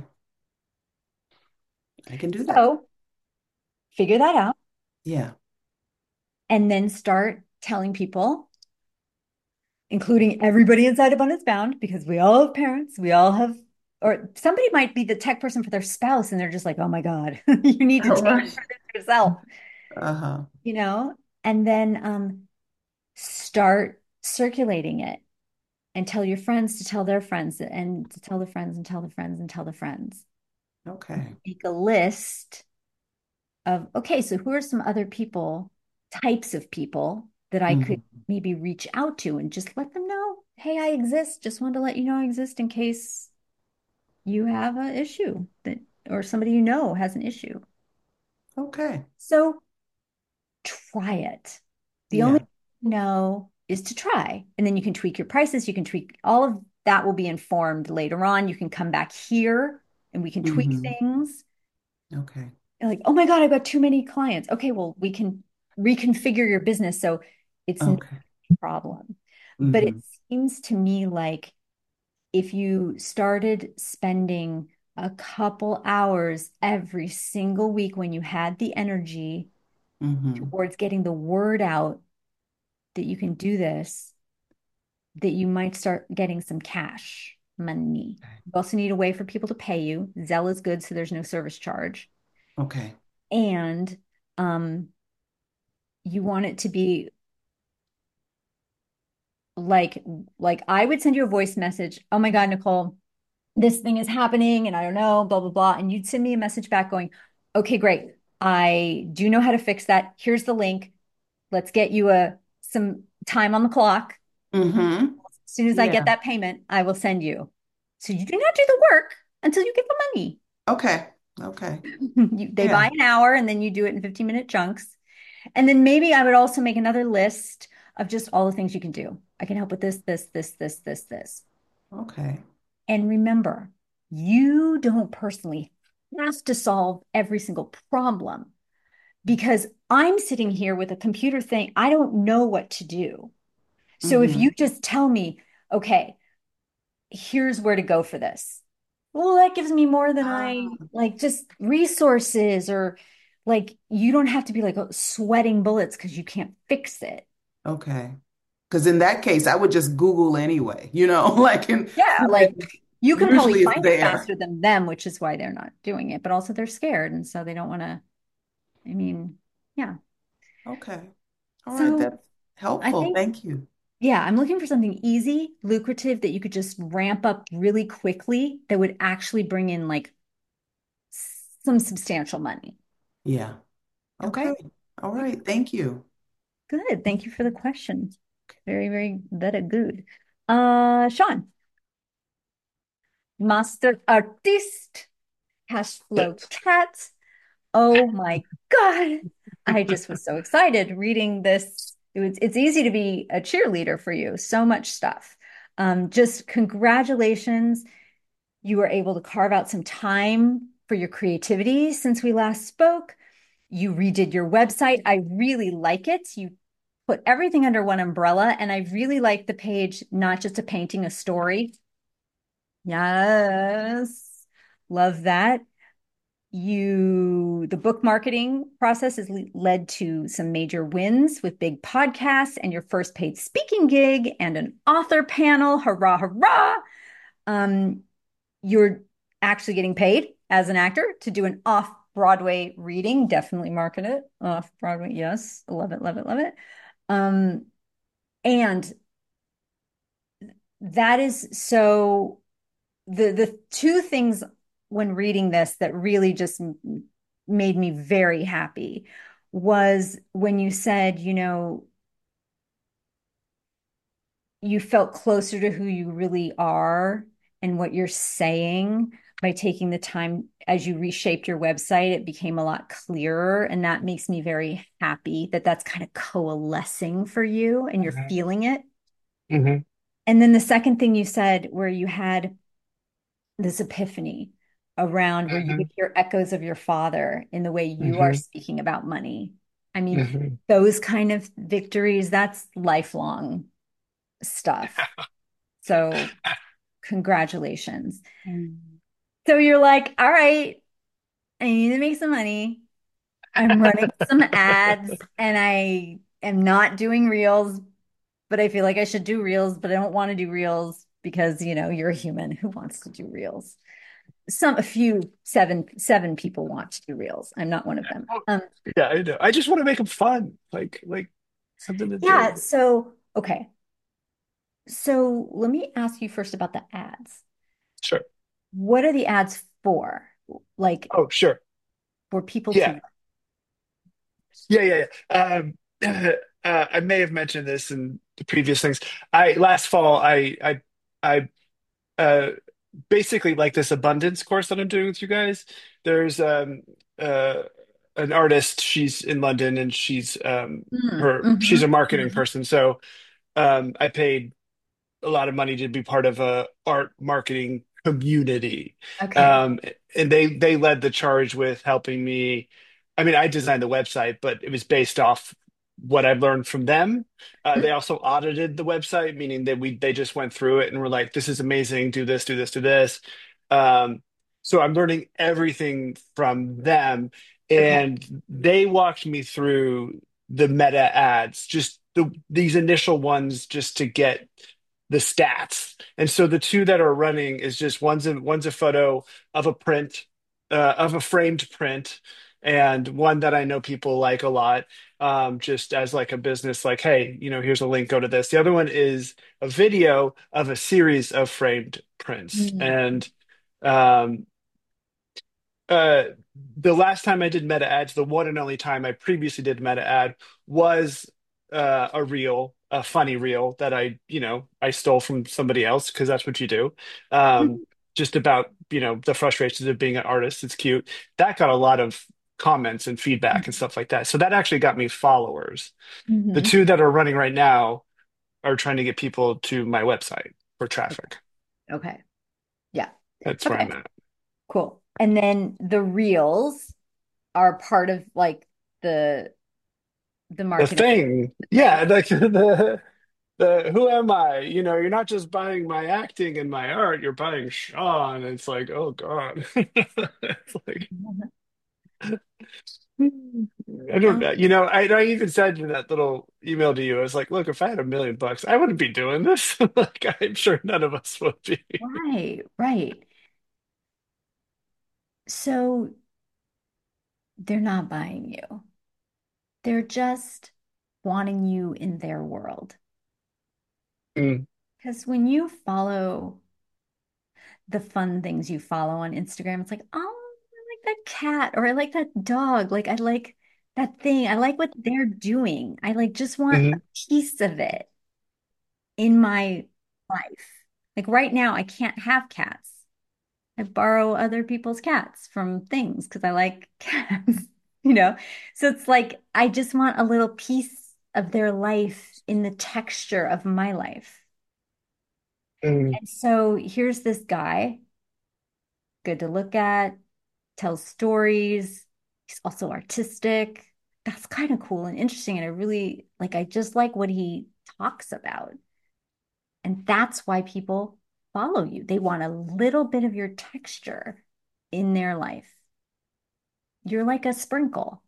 I can do that. So figure that out Yeah. and then start telling people, including everybody inside Abundance Bound, because we all have parents, we all have, or somebody might be the tech person for their spouse and they're just like, oh my God, you need to All take right. care of this yourself, Uh-huh. you know? And then um, start circulating it and tell your friends to tell their friends and to tell the friends and tell the friends and tell the friends. Okay. Make a list of, okay, so who are some other people types of people that I could Hmm. maybe reach out to and just let them know, hey, I exist. Just wanted to let you know I exist in case you have an issue that or somebody you know has an issue. Okay. So try it. The only Yeah. thing to know is to try. And then you can tweak your prices. You can tweak all of that will be informed later on. You can come back here and we can tweak Hmm. things. Okay. Like, oh my God, I've got too many clients. Okay, well, we can reconfigure your business so it's no Okay. problem. But it Hmm. seems to me like if you started spending a couple hours every single week when you had the energy Hmm. towards getting the word out that you can do this, that you might start getting some cash money. You also need a way for people to pay you. Zelle is good, so there's no service charge. Okay. And um, you want it to be like like I would send you a voice message. Oh my God, Nicole, this thing is happening and I don't know, blah, blah, blah. And you'd send me a message back going, okay, great. I do know how to fix that. Here's the link. Let's get you a some time on the clock. Hmm. As soon as I get Yeah. that payment, I will send you. So you do not do the work until you get the money. Okay. Okay. You, they buy Yeah. an hour and then you do it in fifteen minute chunks. And then maybe I would also make another list of just all the things you can do. I can help with this, this, this, this, this, this. Okay. And remember, you don't personally have to solve every single problem because I'm sitting here with a computer thing. I don't know what to do. So if you Hmm. just tell me, okay, here's where to go for this. Well, that gives me more than I Ah, like just resources or like you don't have to be like sweating bullets because you can't fix it. okay. Because in that case, I would just Google anyway, you know, like, and Yeah, like you can probably usually it's find it there. faster than them, which is why they're not doing it. But also they're scared, and so they don't want to. I mean, yeah. Okay. All right. So That's I helpful. think, Thank you. yeah, I'm looking for something easy, lucrative that you could just ramp up really quickly that would actually bring in like some substantial money. Yeah. Okay. Okay. All right. Thank you. Good. Thank you for the question. Very, very, very good. Uh, Sean, master artist, cash flow Yes. cat. Oh my God. I just was so excited reading this. It was, it's easy to be a cheerleader for you. So much stuff. Um, just congratulations. You were able to carve out some time for your creativity since we last spoke. You redid your website. I really like it. You put everything under one umbrella, and I really like the page, not just a painting, a story. Yes. Love that. You, the book marketing process has le- led to some major wins with big podcasts and your first paid speaking gig and an author panel. Hurrah, hurrah. Um, you're actually getting paid as an actor to do an off Broadway reading. Definitely market it. Off Broadway. Yes. Love it, love it, love it. Um, and that is so the the two things when reading this that really just made me very happy was when you said, you know, you felt closer to who you really are and what you're saying by taking the time as you reshaped your website, it became a lot clearer. And that makes me very happy that that's kind of coalescing for you and you're Mhm. feeling it. Mhm. And then the second thing you said, where you had this epiphany around where you would Mhm. hear echoes of your father in the way you are Mhm. speaking about money. I mean, Mhm. those kind of victories, that's lifelong stuff. So, congratulations. Mhm. So, you're like, all right, I need to make some money. I'm running some ads and I am not doing reels, but I feel like I should do reels, but I don't want to do reels because, you know, you're a human who wants to do reels. Some a few seven seven people want to do reels. I'm not one of them. Oh, Um, yeah, I know. I just want to make them fun, like like something to yeah, do. so okay. So let me ask you first about the ads. Sure. What are the ads for? Like Oh, sure. for people Yeah. to Yeah, yeah, yeah. Um, uh, I may have mentioned this in the previous things. I last fall, I I I uh basically like this abundance course that I'm doing with you guys. There's um uh an artist. She's in London, and she's um Mm, her she's a hmm marketing hmm person. So um I paid a lot of money to be part of a art marketing community. Okay. Um, and they they led the charge with helping me. I mean, I designed the website, but it was based off what I learned from them. Uh, they also audited the website, meaning that we they just went through it and were like, "This is amazing. Do this, do this, do this." Um, so I'm learning everything from them, Okay. and they walked me through the meta ads, just the, these initial ones, just to get the stats. And so the two that are running is just one's a one's a photo of a print, uh, of a framed print, and one that I know people like a lot, um, just as like a business, like, hey, you know, here's a link, go to this. The other one is a video of a series of framed prints. Mm. And um, uh, the last time I did meta ads, the one and only time I previously did meta ad was uh, a reel, a funny reel that I, you know, I stole from somebody else because that's what you do. Um, just about, you know, the frustrations of being an artist. It's cute. That got a lot of comments and feedback and stuff like that. So that actually got me followers. The Mm-hmm. two that are running right now are trying to get people to my website for traffic. Okay. Yeah. That's where Okay. I'm at. Cool. And then the reels are part of like the the The marketing thing, thing. yeah, like the the who am I? You know, you're not just buying my acting and my art, you're buying Sean. It's like, oh God. It's like I don't Um, know. You know, I, I even said in that little email to you, I was like, look, if I had a million bucks, I wouldn't be doing this. Like, I'm sure none of us would be. right, right. So they're not buying you. They're just wanting you in their world. Mm, Because when you follow the fun things you follow on Instagram, it's like, oh, I like that cat or I like that dog. Like I like that thing. I like what they're doing. I like just want a hmm piece of it in my life. Like right now, I can't have cats. I borrow other people's cats from things because I like cats, you know? So it's like I just want a little piece of their life in the texture of my life. mm, And so here's this guy, good to look at, tells stories. He's also artistic. That's kind of cool and interesting. And I really like, I just like what he talks about. And that's why people follow you. They want a little bit of your texture in their life. You're like a sprinkle,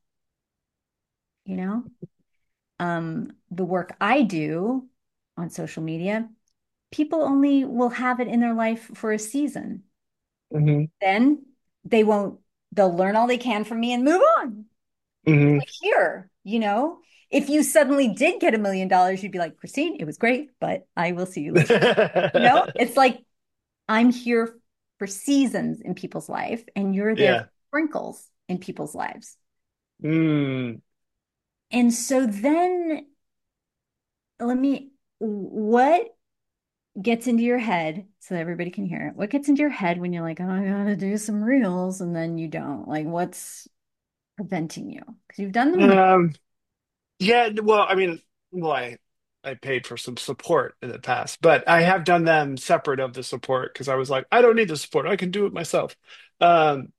you know? Um, the work I do on social media, people only will have it in their life for a season. hmm Then they won't, they'll learn all they can from me and move on. hmm Like here, you know, if you suddenly did get a million dollars, you'd be like, Christine, it was great, but I will see you later. You know, it's like I'm here for seasons in people's life, and you're there for Yeah. sprinkles in people's lives. Mm, And so then let me, what gets into your head so that everybody can hear it? What gets into your head when you're like, oh, I gotta do some reels, and then you don't? Like, what's preventing you? Because you've done them. um, yeah, well, I mean, well, I I paid for some support in the past, but I have done them separate of the support because I was like, I don't need the support. I can do it myself. Um,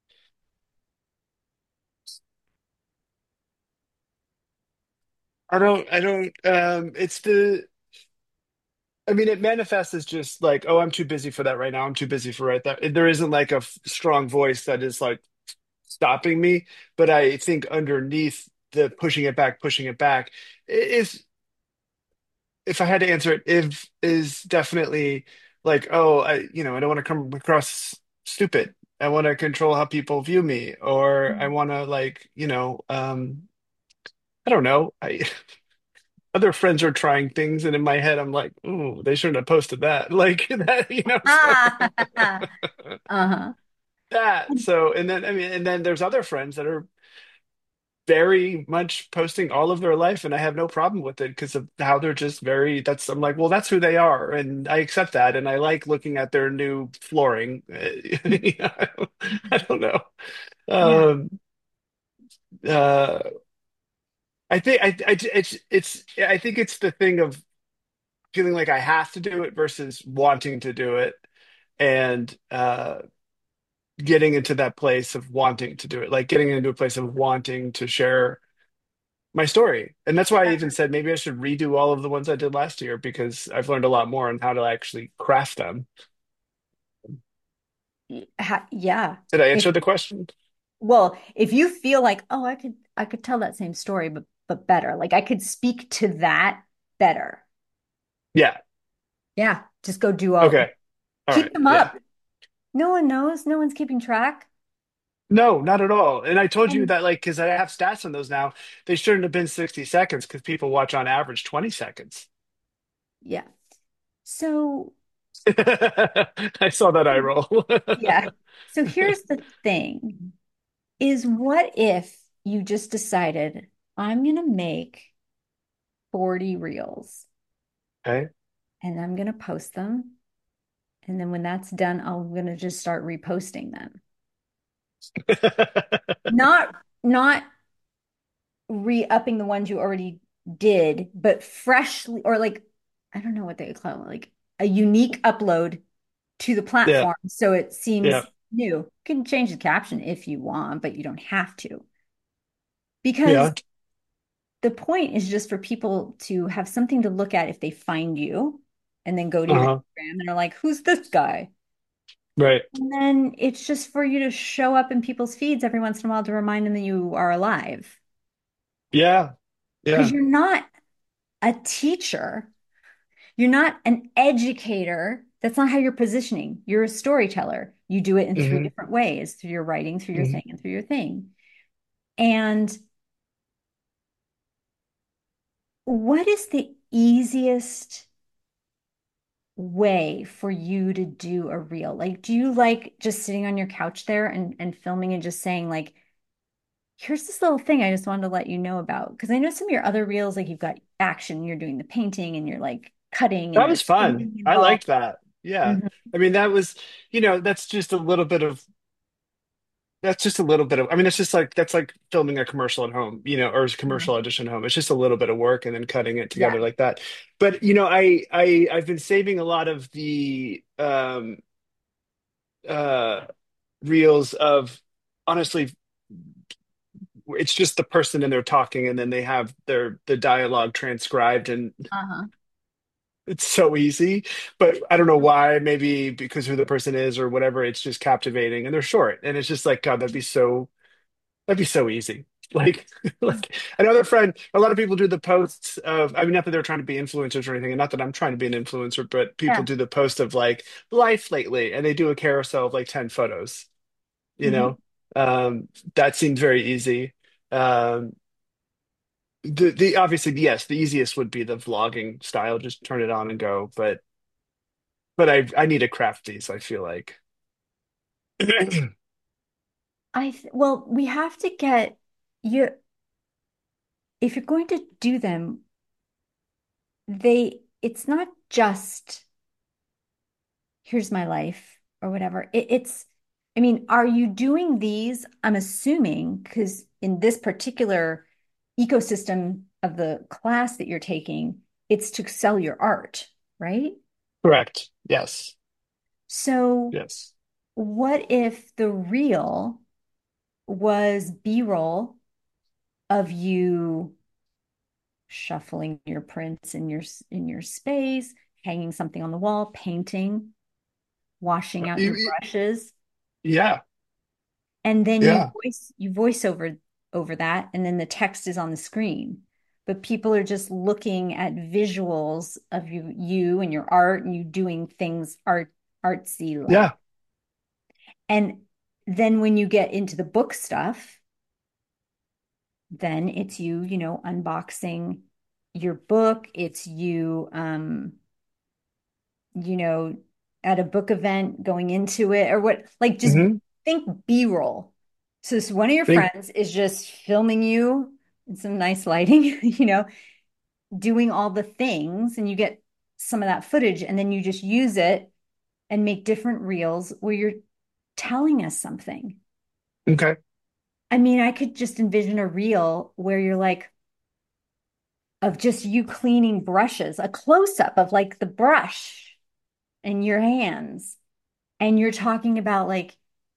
I don't, I don't, um, it's the, I mean, it manifests as just like, oh, I'm too busy for that right now. I'm too busy for right that. There isn't like a f- strong voice that is like stopping me, but I think underneath the pushing it back, pushing it back is, if I had to answer it, if is definitely like, oh, I, you know, I don't want to come across stupid. I want to control how people view me, or I want to like, you know, um, I don't know. I other friends are trying things, and in my head, I'm like, ooh, they shouldn't have posted that, like that, you know. So Ah, uh-huh. that, so, and then I mean, and then there's other friends that are very much posting all of their life, and I have no problem with it because of how they're just very, that's, I'm like, well, that's who they are, and I accept that, and I like looking at their new flooring. I don't I don't know. Yeah. Um, uh, I think I, I it's it's I think it's the thing of feeling like I have to do it versus wanting to do it, and uh, getting into that place of wanting to do it, like getting into a place of wanting to share my story. And that's why I even said maybe I should redo all of the ones I did last year because I've learned a lot more on how to actually craft them. Ha- yeah. Did I If answer the question? Well, if you feel like, oh, I could I could tell that same story, but but better. Like I could speak to that better. Yeah. Yeah, just go do all Okay. All right. keep them Yeah. up. No one knows. No one's keeping track. No, not at all. And I told you And that, like, because I have stats on those now, they shouldn't have been sixty seconds because people watch on average twenty seconds. yeah. So, I saw that eye roll. yeah. So here's the thing is what if you just decided I'm gonna make forty reels Okay. and I'm gonna post them. And then when that's done, I'm gonna just start reposting them. Not not re-upping the ones you already did, but freshly or like I don't know what they call it, like a unique upload to the Yeah. platform so it seems Yeah. new. You can change the caption if you want, but you don't have to. Because Yeah. the point is just for people to have something to look at if they find you and then go to your Uh-huh. Instagram and are like, who's this guy? Right. And then it's just for you to show up in people's feeds every once in a while to remind them that you are alive. Yeah. Because Yeah. you're not a teacher. You're not an educator. That's not how you're positioning. You're a storyteller. You do it in three Hmm. different ways, through your writing, through your Hmm. thing, and through your thing. And what is the easiest way for you to do a reel? Like, do you like just sitting on your couch there and, and filming and just saying, like, here's this little thing I just wanted to let you know about? Because I know some of your other reels, like you've got action, you're doing the painting and you're like cutting and That was there's fun. singing I involved. liked that. Yeah. Mhm. I mean, that was, you know, that's just a little bit of, that's just a little bit of, I mean, it's just like, that's like filming a commercial at home, you know, or a commercial audition at home. It's just a little bit of work and then cutting it Yeah. together like that. But, you know, I, I, I've been saving a lot of the, um, uh, reels of honestly, it's just the person and they're talking and then they have their, the dialogue transcribed and Uh-huh. it's so easy, but I don't know why. Maybe because who the person is or whatever. It's just captivating, and they're short, and it's just like God. That'd be so. That'd be so easy. Like, like another friend. A lot of people do the posts of. I mean, not that they're trying to be influencers or anything, and not that I'm trying to be an influencer, but people Yeah. do the post of like life lately, and they do a carousel of like ten photos. You Mhm. know, um, that seems very easy. Um, the the obviously yes, the easiest would be the vlogging style. Just turn it on and go, but. But I I need to craft these, I feel like. I th well, we have to get you if you're going to do them, they it's not just here's my life or whatever. It, it's I mean, are you doing these? I'm assuming because in this particular ecosystem of the class that you're taking, it's to sell your art, right? Correct. Yes. So Yes. what if the reel was B-roll of you shuffling your prints in your in your space, hanging something on the wall, painting, washing out You- your you- brushes, Yeah. and then you Yeah. voice you voice over over that, and then the text is on the screen. But people are just looking at visuals of you, you and your art, and you doing things art artsy like. Yeah. And then when you get into the book stuff, then it's you, you know, unboxing your book. It's you, um, you know, at a book event going into it or what, like just Hmm. think B-roll. So, so one of your I think, friends is just filming you in some nice lighting, you know, doing all the things, and you get some of that footage, and then you just use it and make different reels where you're telling us something. okay. I mean, I could just envision a reel where you're like, of just you cleaning brushes, a close up of like the brush in your hands. And you're talking about like,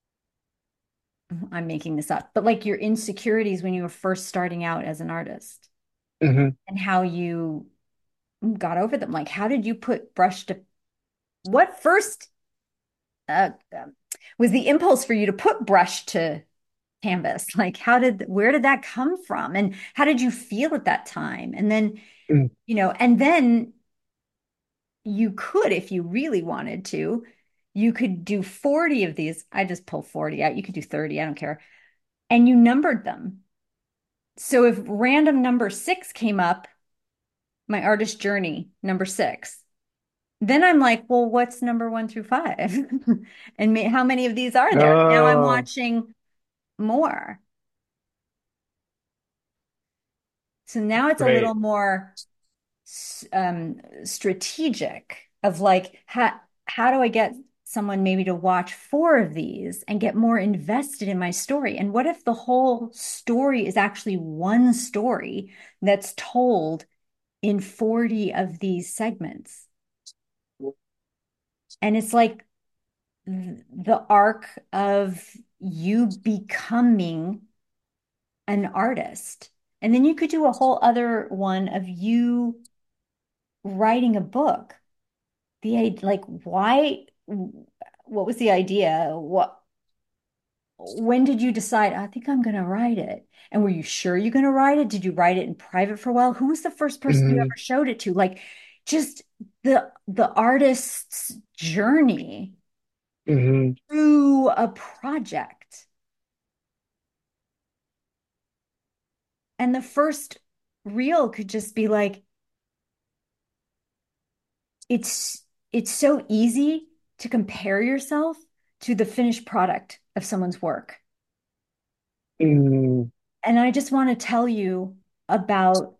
I'm making this up, but like your insecurities when you were first starting out as an artist Hmm. and how you got over them. Like, how did you put brush to what first uh, um, was the impulse for you to put brush to canvas? Like, how did, where did that come from? And how did you feel at that time? And then, you know, and then you could, if you really wanted to, you could do forty of these. I just pull forty out. You could do thirty, I don't care. And you numbered them. So if random number six came up, my artist journey, number six, then I'm like, well, what's number one through five? And ma- how many of these are there? Now I'm Oh, watching more. So now it's a little great. more um, strategic of like, how, how do I get someone maybe to watch four of these and get more invested in my story? And what if the whole story is actually one story that's told in forty of these segments? And it's like the arc of you becoming an artist. And then you could do a whole other one of you writing a book. The like why what was the idea? What when did you decide, I think I'm going to write it? And were you sure you're going to write it? Did you write it in private for a while? Who was the first person you Hmm. ever showed it to? Like just the the artist's journey Hmm. through a project. And the first reel could just be like, it's it's so easy to compare yourself to the finished product of someone's work. Hmm. And I just want to tell you about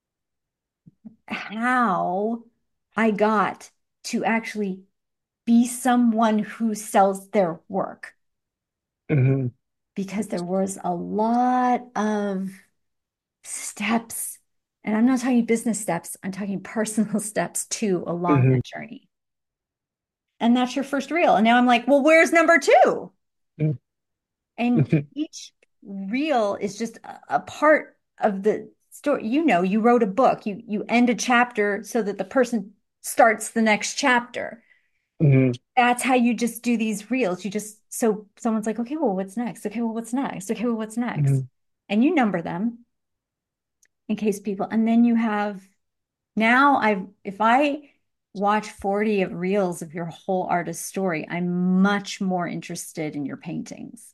how I got to actually be someone who sells their work Hmm. because there was a lot of steps. And I'm not talking business steps, I'm talking personal steps too along Hmm. that journey. And that's your first reel. And now I'm like, well, where's number two? And Hmm. each reel is just a, a part of the story. You know, you wrote a book, you you end a chapter so that the person starts the next chapter. Hmm. That's how you just do these reels. You just so someone's like, okay, well, what's next? Okay, well, what's next? Okay, well, what's next? Hmm. And you number them in case people, and then you have now I if I watch forty of reels of your whole artist story, I'm much more interested in your paintings.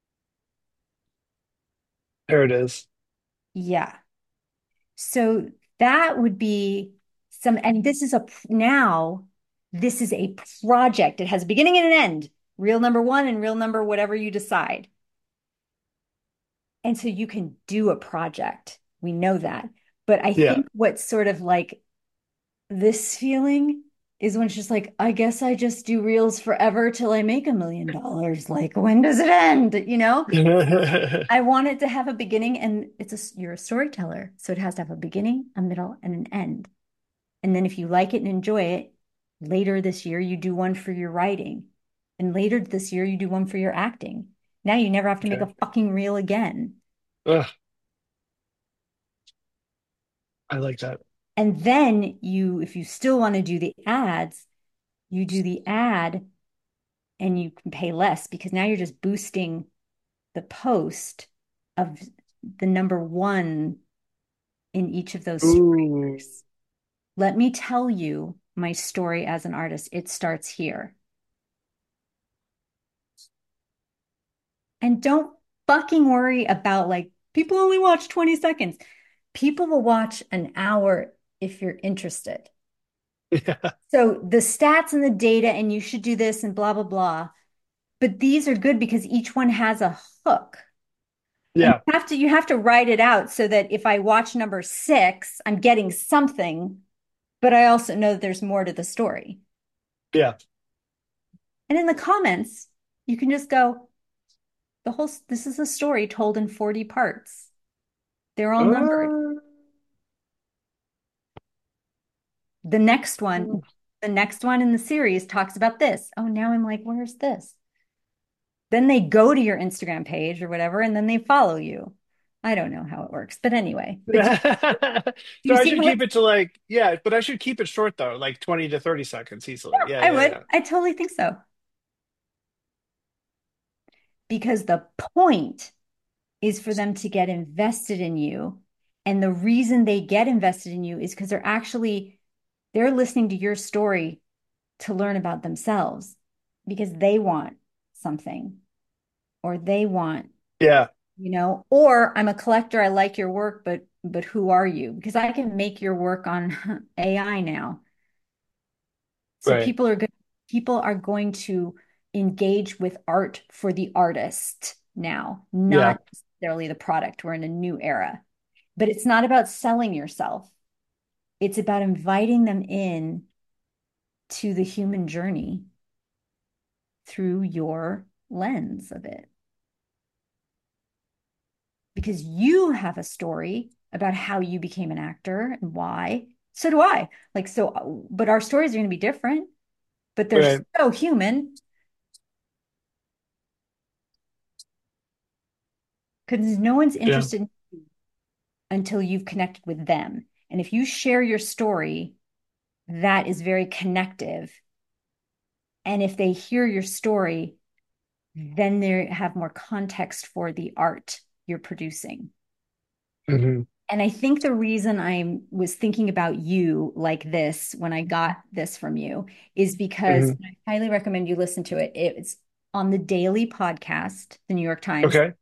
There it is. Yeah. So that would be some, and this is a now, this is a project. It has a beginning and an end, reel number one and reel number whatever you decide. And so you can do a project. We know that. But I Yeah. think what's sort of like this feeling is when it's just like, I guess I just do reels forever till I make a million dollars. Like, when does it end? You know? I want it to have a beginning, and it's a you're a storyteller, so it has to have a beginning, a middle, and an end. And then if you like it and enjoy it, later this year you do one for your writing. And later this year you do one for your acting. Now you never have to make Okay. a fucking reel again. Ugh, I like that. And then you, if you still want to do the ads, you do the ad and you can pay less because now you're just boosting the post of the number one in each of those story Ooh. arcs. Let me tell you my story as an artist. It starts here. And don't fucking worry about like people only watch twenty seconds. People will watch an hour if you're interested. Yeah. So the stats and the data, and you should do this and blah, blah, blah. But these are good because each one has a hook. And Yeah. you have to you have to write it out so that if I watch number six, I'm getting something, but I also know that there's more to the story. Yeah. And in the comments, you can just go, the whole this is a story told in forty parts. They're all numbered. Uh, The next one, the next one in the series talks about this. Oh, now I'm like, where's this? Then they go to your Instagram page or whatever, and then they follow you. I don't know how it works, but anyway. But do do so you I see should how keep it's, it to like, yeah, but I should keep it short though, like twenty to thirty seconds easily. yeah, Yeah, I yeah, would. yeah. I totally think so. Because the point is for them to get invested in you. And the reason they get invested in you is because they're actually they're listening to your story to learn about themselves because they want something or they want, Yeah, you know, or I'm a collector, I like your work, but but who are you? Because I can make your work on A I now. So right. people are good, people are going to engage with art for the artist now, Yeah. not necessarily the product. We're in a new era. But it's not about selling yourself. It's about inviting them in to the human journey through your lens of it. Because you have a story about how you became an actor and why. So do I. Like, so, but our stories are going to be different, but they're Right. so human because no one's Yeah. interested until you've connected with them. And if you share your story, that is very connective. And if they hear your story, then they have more context for the art you're producing. Hmm. And I think the reason I was thinking about you like this when I got this from you is because Hmm. I highly recommend you listen to it. It's on the Daily podcast, the New York Times. Okay.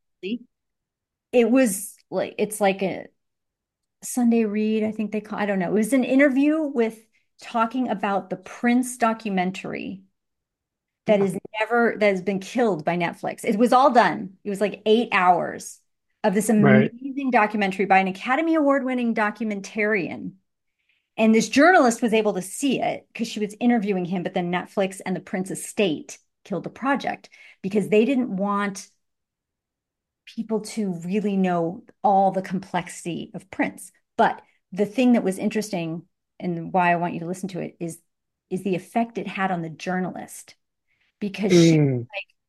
It was like it's like a Sunday read, I think they call, I don't know. It was an interview with talking about the Prince documentary that is never that has been killed by Netflix. It was all done. It was like eight hours of this Right. amazing documentary by an Academy Award-winning documentarian. And this journalist was able to see it because she was interviewing him, but then Netflix and the Prince estate killed the project because they didn't want people to really know all the complexity of Prince. But the thing that was interesting and why I want you to listen to it is is the effect it had on the journalist because she Mm.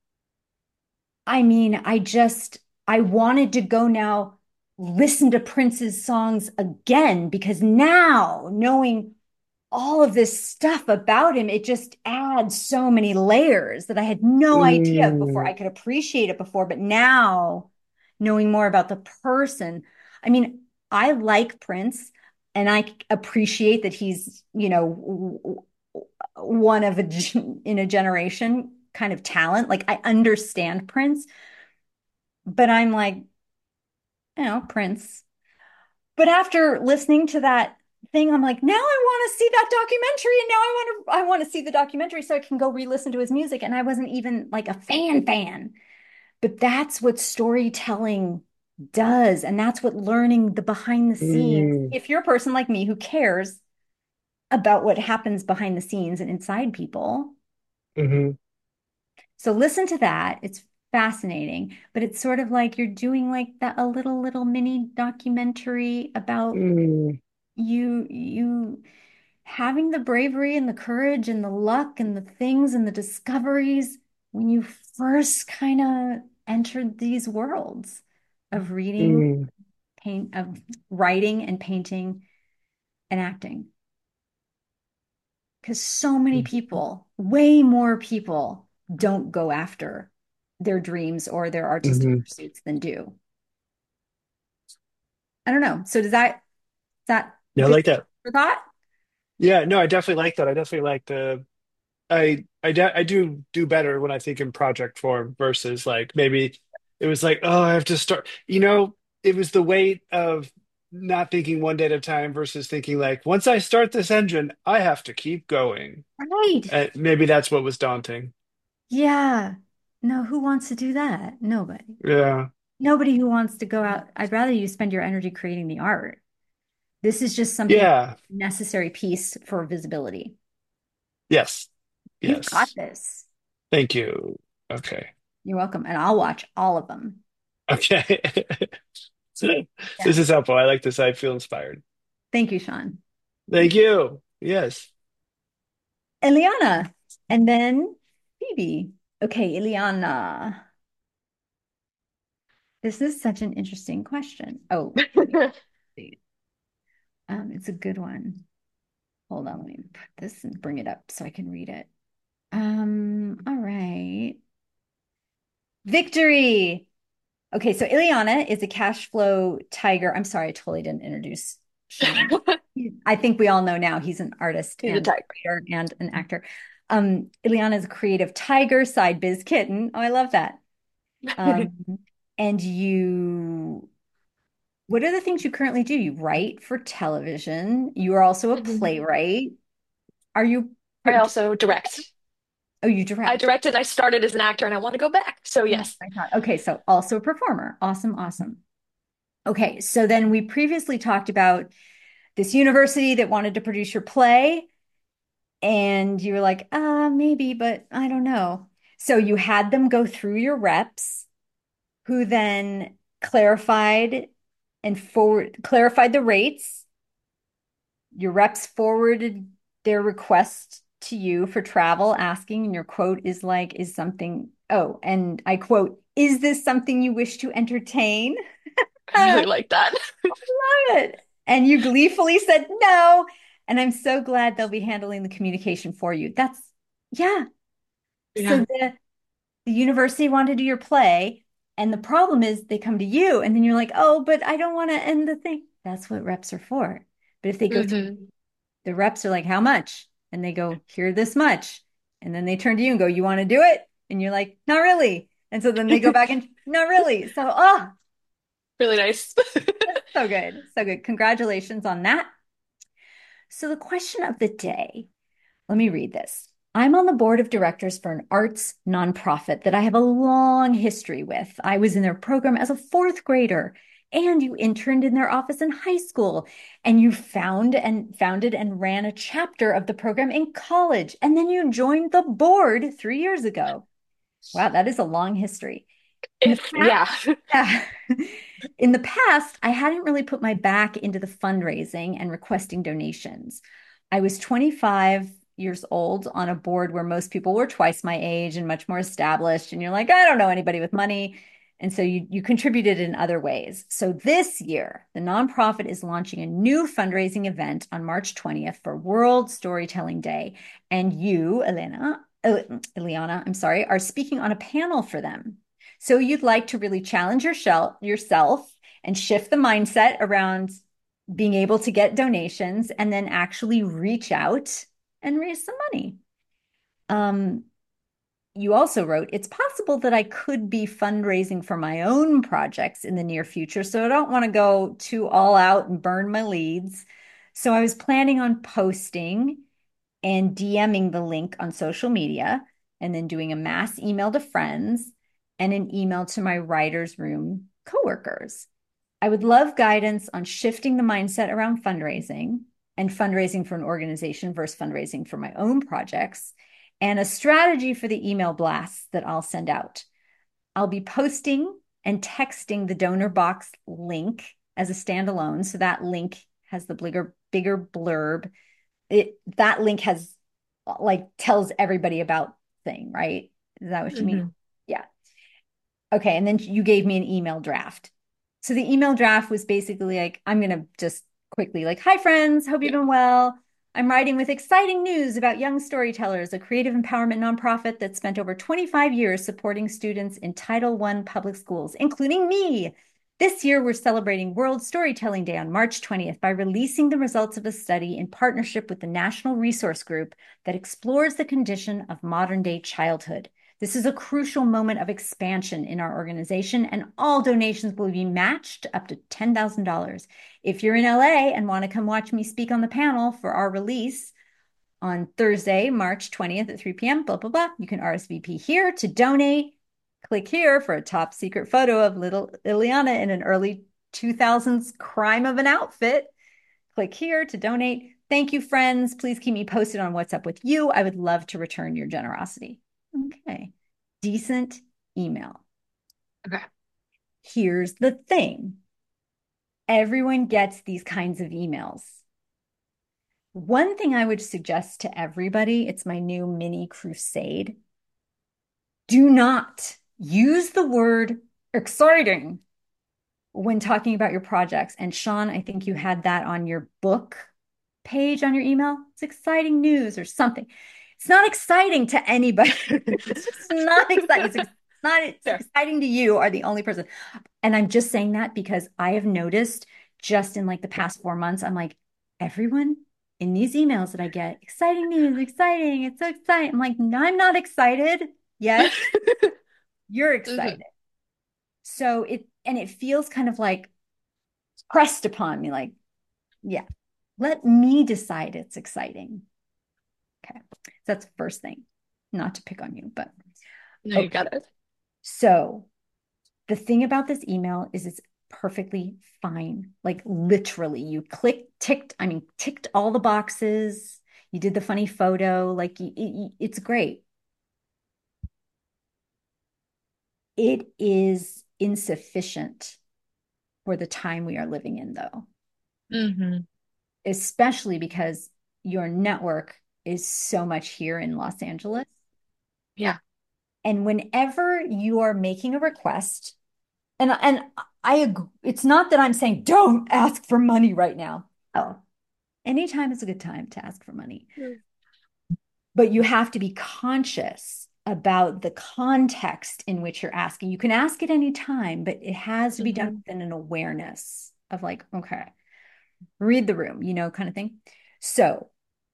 I mean, I just I wanted to go now listen to Prince's songs again because now knowing all of this stuff about him, it just adds so many layers that I had no idea of before. I Mm. could appreciate it before, but now knowing more about the person, I mean, I like Prince and I appreciate that he's, you know, one of a in a generation kind of talent. Like I understand Prince, but I'm like, you know, Prince. But after listening to that thing, I'm like, now I want to see that documentary, and now I want to I want to see the documentary so I can go re-listen to his music. And I wasn't even like a fan fan, but that's what storytelling does, and that's what learning the behind the scenes. Mm. If you're a person like me who cares about what happens behind the scenes and inside people, Hmm. so listen to that. It's fascinating, but it's sort of like you're doing like that a little little mini documentary about Mm. you you having the bravery and the courage and the luck and the things and the discoveries when you first kind of entered these worlds of reading, Mm. paint, of writing and painting and acting. Because so many people, way more people, don't go after their dreams or their artistic Hmm. pursuits than do. I don't know. So does that is that Yeah, I good like that. for thought? Yeah, no, I definitely like that. I definitely like the I I de I do do better when I think in project form versus like maybe it was like, oh, I have to start. You know, it was the weight of not thinking one day at a time versus thinking like, once I start this engine, I have to keep going. Right. Uh, maybe that's what was daunting. Yeah. No, who wants to do that? Nobody. Yeah. nobody who wants to go out. I'd rather you spend your energy creating the art. This is just something Yeah. necessary piece for visibility. Yes. You've got Yes. this. Thank you. Okay. You're welcome. And I'll watch all of them. Okay. This Yeah. is helpful. I like this. I feel inspired. Thank you, Sean. Thank you. Yes. Ileana. And then Phoebe. Okay, Ileana. This is such an interesting question. Oh, let me see. Um, it's a good one. Hold on, let me put this and bring it up so I can read it. Um, all right. Victory. Okay, so Ileana is a cash flow tiger. I'm sorry, I totally didn't introduce Sean. I think we all know now he's an artist He's a and tiger. writer and an actor. Um, Ileana is a creative tiger, side biz kitten. Oh, I love that. Um, and you, what are the things you currently do? You write for television. You are also a Mhm. playwright. Are you, I also direct. oh, you I direct. directed, I started as an actor and I want to go back. So Oh yes. my God. Okay, so also a performer. Awesome, awesome. Okay, so then we previously talked about this university that wanted to produce your play, and you were like, uh, maybe, but I don't know. So you had them go through your reps, who then clarified and forward clarified the rates. Your reps forwarded their request to you for travel, asking, and your quote is like, is something, oh, and I quote, is this something you wish to entertain? I really like that. Love it. And you gleefully said no. And I'm so glad they'll be handling the communication for you. That's, yeah. So Yeah. the, the university wanted to do your play. And the problem is they come to you and then you're like, oh, but I don't want to end the thing. That's what reps are for. But if they go through, Hmm. the reps are like, how much? And they go, here, this much. And then they turn to you and go, you want to do it? And you're like, not really. And so then they go back and, not really. So, oh, Really nice. so good. So good. Congratulations on that. So, the question of the day, let me read this. I'm on the board of directors for an arts nonprofit that I have a long history with. I was in their program as a fourth grader, and you interned in their office in high school, and you found and founded and ran a chapter of the program in college, and then you joined the board three years ago. Wow, that is a long history. In the It's yeah. past, yeah. In the past, I hadn't really put my back into the fundraising and requesting donations. I was twenty-five years old on a board where most people were twice my age and much more established. And you're like, I don't know anybody with money. And so you, you contributed in other ways. So this year, the nonprofit is launching a new fundraising event on March twentieth for World Storytelling Day. And you, Elena, uh, Eliana, I'm sorry, are speaking on a panel for them. So you'd like to really challenge your shell, yourself and shift the mindset around being able to get donations and then actually reach out and raise some money. Um, you also wrote, it's possible that I could be fundraising for my own projects in the near future. So I don't want to go too all out and burn my leads. So I was planning on posting and DMing the link on social media and then doing a mass email to friends and an email to my writer's room coworkers. I would love guidance on shifting the mindset around fundraising and fundraising for an organization versus fundraising for my own projects, and a strategy for the email blasts that I'll send out. I'll be posting and texting the donor box link as a standalone. So that link has the bigger, bigger blurb. It that link has like tells everybody about thing, right? Is that what you mean? Hmm. Yeah. Okay, and then you gave me an email draft. So the email draft was basically like, I'm gonna just quickly like, hi friends, hope you've Yeah. been well. I'm writing with exciting news about Young Storytellers, a creative empowerment nonprofit that spent over twenty-five years supporting students in Title One public schools, including me. This year, we're celebrating World Storytelling Day on March twentieth by releasing the results of a study in partnership with the National Resource Group that explores the condition of modern day childhood. This is a crucial moment of expansion in our organization, and all donations will be matched up to ten thousand dollars. If you're in L A and want to come watch me speak on the panel for our release on Thursday, March twentieth at three p m, blah, blah, blah, you can R S V P here to donate. Click here for a top secret photo of little Ileana in an early two thousands crime of an outfit. Click here to donate. Thank you, friends. Please keep me posted on what's up with you. I would love to return your generosity. Okay. Decent email. Okay. Here's the thing. Everyone gets these kinds of emails. One thing I would suggest to everybody, it's my new mini crusade. Do not use the word exciting when talking about your projects. And Sean, I think you had that on your book page on your email. It's exciting news or something. It's not exciting to anybody. It's just not exciting. It's not it's Fair. exciting to you are the only person. And I'm just saying that because I have noticed just in like the past four months, I'm like, everyone in these emails that I get, exciting news, exciting, it's so exciting. I'm like, no, I'm not excited yet. You're hmm excited. So it, and it feels kind of like pressed upon me, like, yeah, let me decide it's exciting. Okay. So that's the first thing, not to pick on you, but No, you okay. got it. So the thing about this email is it's perfectly fine. Like literally, you click, ticked, I mean, ticked all the boxes. You did the funny photo. Like it, it, it's great. It is insufficient for the time we are living in, though, hmm especially because your network is so much here in Los Angeles. Yeah. And whenever you are making a request, and and I agree, it's not that I'm saying don't ask for money right now. Oh, anytime is a good time to ask for money. But you have to be conscious about the context in which you're asking. You can ask at any time, but it has to be done hmm within an awareness of like, okay, read the room, you know, kind of thing. So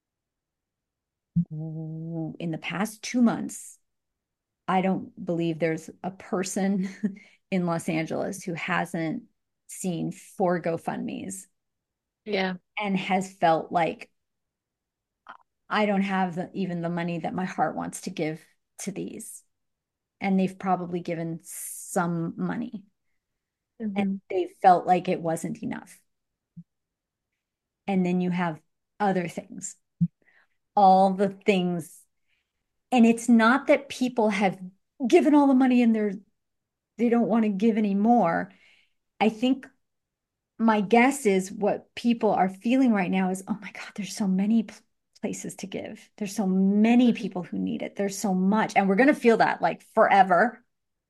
in the past two months, I don't believe there's a person in Los Angeles who hasn't seen four GoFundMe's Yeah. and has felt like I don't have the, even the money that my heart wants to give to these. And they've probably given some money and hmm they felt like it wasn't enough. And then you have other things, all the things. And it's not that people have given all the money and they're they don't want to give any more. I think my guess is what people are feeling right now is, oh my God, there's so many places to give. There's so many hmm people who need it. There's so much. And we're going to feel that like forever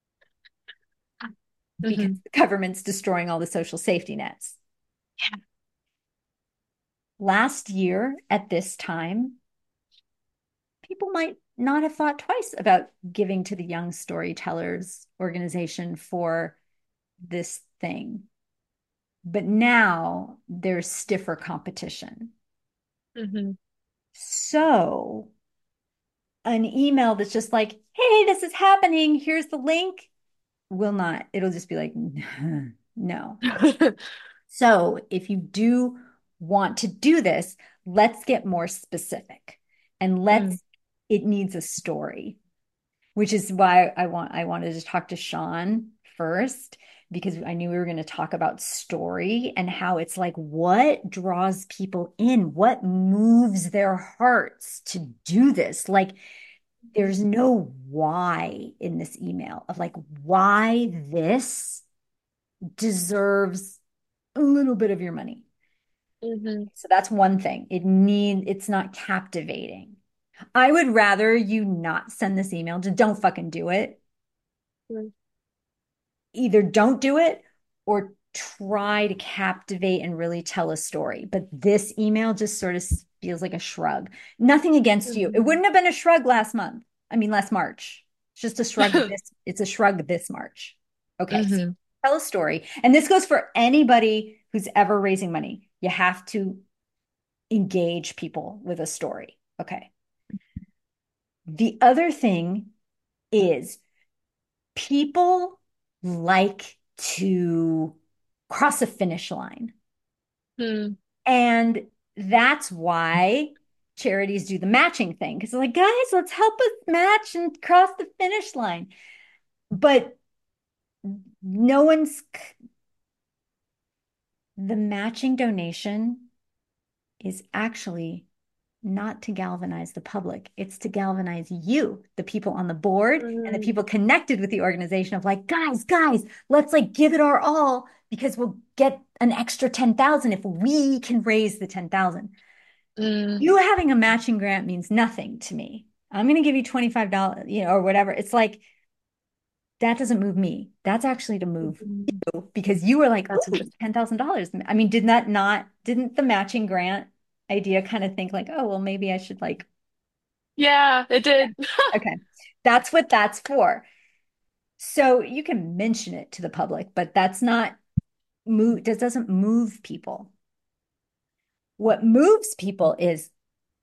because hmm the government's destroying all the social safety nets. Last year at this time, people might not have thought twice about giving to the Young Storytellers organization for this thing. But now there's stiffer competition. hmm So an email that's just like, hey, this is happening. Here's the link will not, it'll just be like, no. So if you do want to do this, let's get more specific and mm let's, it needs a story, which is why I want, I wanted to talk to Sean first because I knew we were going to talk about story and how it's like what draws people in, what moves their hearts to do this. Like there's no why in this email of like why this deserves a little bit of your money. hmm So that's one thing. It need it's not captivating. I would rather you not send this email. Just don't fucking do it. Either don't do it or try to captivate and really tell a story. But this email just sort of feels like a shrug. Nothing against you. It hmm wouldn't have been a shrug last month. I mean, last March. It's just a shrug this, it's a shrug this March. Okay, so hmm tell a story. And this goes for anybody who's ever raising money. You have to engage people with a story. Okay. The other thing is people like to cross a finish line. mm And that's why charities do the matching thing. Because they're like, guys, let's help us match and cross the finish line. but no one's the matching donation is actually not to galvanize the public. It's to galvanize you, the people on the board and the Mm, people connected with the organization of like, guys, guys, let's like give it our all because we'll get an extra ten thousand if we can raise the ten thousand. mm, You having a matching grant means nothing to me. I'm going to give you twenty-five dollars, you know, or whatever. It's like that doesn't move me. That's actually to move mhm. you because you were like, That's ooh, interesting. ten thousand dollars. I mean, did that not, didn't the matching grant idea kind of think like, oh, well, maybe I should like, Yeah, it did. okay, that's what that's for. So you can mention it to the public, but that's not move, that doesn't move people. What moves people is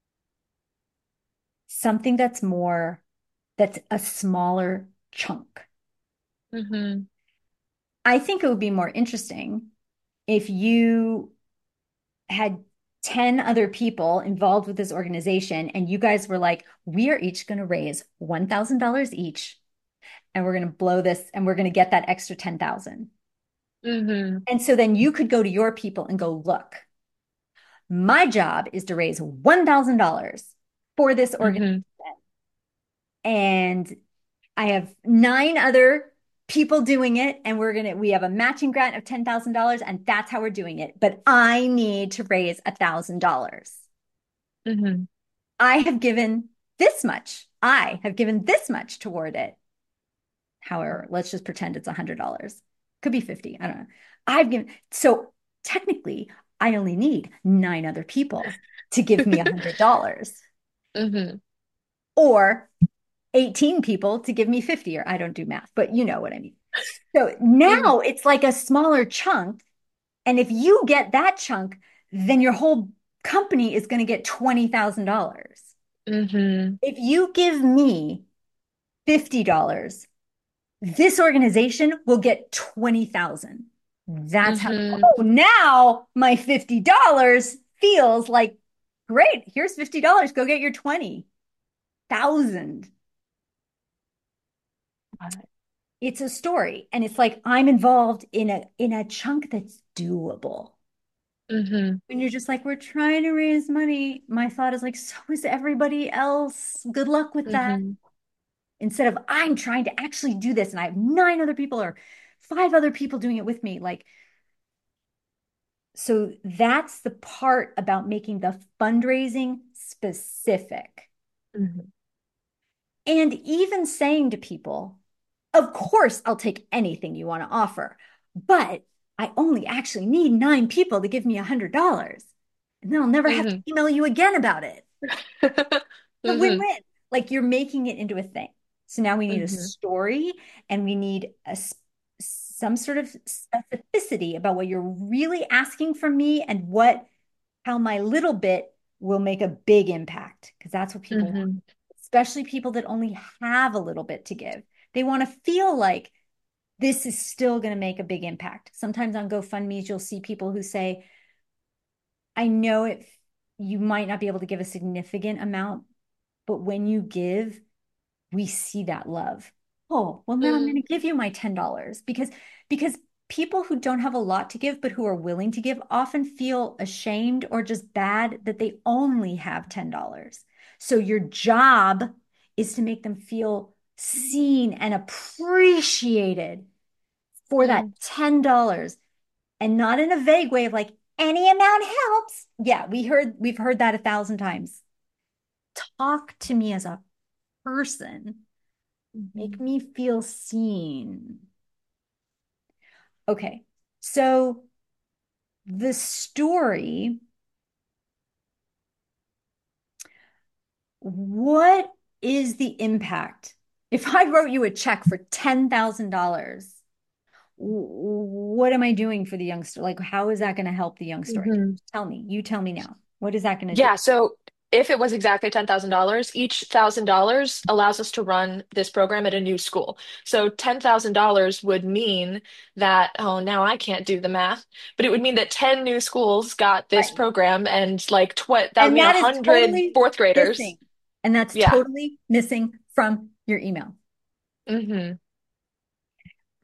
something that's more, that's a smaller chunk. Hmm. I think it would be more interesting if you had ten other people involved with this organization and you guys were like, we are each going to raise one thousand dollars each and we're going to blow this and we're going to get that extra ten thousand. Hmm. And so then you could go to your people and go, look, my job is to raise one thousand dollars for this organization. Hmm. And I have nine other people doing it. And we're going to, we have a matching grant of ten thousand dollars and that's how we're doing it. But I need to raise one thousand dollars. Hmm. I have given this much. I have given this much toward it. However, let's just pretend it's one hundred dollars. Could be fifty. I don't know. I've given, so technically, I only need nine other people to give me one hundred dollars Hmm. or eighteen people to give me fifty, or I don't do math, but you know what I mean. So now it's like a smaller chunk. And if you get that chunk, then your whole company is going to get twenty thousand dollars. Hmm. If you give me fifty dollars, this organization will get twenty thousand. That's how, Hmm. oh, now my fifty dollars feels like great. Here's fifty dollars. Go get your twenty thousand. It's a story. And it's like I'm involved in a in a chunk that's doable. Hmm. When you're just like, we're trying to raise money, my thought is like, so is everybody else. Good luck with that. Hmm. Instead of I'm trying to actually do this and I have nine other people or five other people doing it with me. Like, so that's the part about making the fundraising specific. Hmm. And even saying to people, of course, I'll take anything you want to offer, but I only actually need nine people to give me one hundred dollars. And then I'll never have to Hmm. email you again about it. A Hmm. win-win. Like you're making it into a thing. So now we need a Hmm. story and we need a some sort of specificity about what you're really asking from me and what how my little bit will make a big impact because that's what people want, Hmm. especially people that only have a little bit to give. They want to feel like this is still going to make a big impact. Sometimes on GoFundMe's, you'll see people who say, I know it, you might not be able to give a significant amount, but when you give, we see that love. Oh, well, then I'm going to give you my ten dollars because because people who don't have a lot to give but who are willing to give often feel ashamed or just bad that they only have ten dollars. So your job is to make them feel seen and appreciated for that Hmm. ten dollars and not in a vague way of like any amount helps. Yeah, we heard we've heard that a thousand times. Talk to me as a person. Make Hmm. me feel seen. Okay. So the story, what is the impact? If I wrote you a check for ten thousand dollars what am I doing for the young story? Like, how is that going to help the young story? Hmm. Tell me. You tell me now. What is that going to do? Yeah, so if it was exactly ten thousand dollars each one thousand dollars allows us to run this program at a new school. So ten thousand dollars would mean that, oh, now I can't do the math, but it would mean that ten new schools got this Right. program and like tw that would And mean that is one hundred totally fourth graders. missing. And that's Yeah. totally missing from your email. Hmm.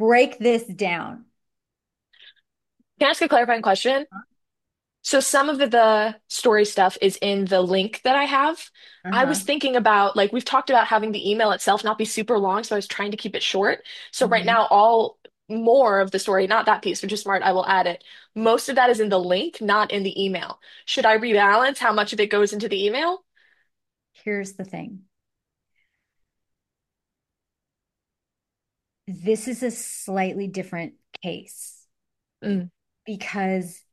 break this down. Can I ask a clarifying question? So some of the, the story stuff is in the link that I have. I was Uh-huh. thinking about, like, we've talked about having the email itself not be super long, so I was trying to keep it short. So right Mhm. now, all more of the story, not that piece, which is smart, I will add it. Most of that is in the link, not in the email. Should I rebalance how much of it goes into the email? Here's the thing. This is a slightly different case Mm, because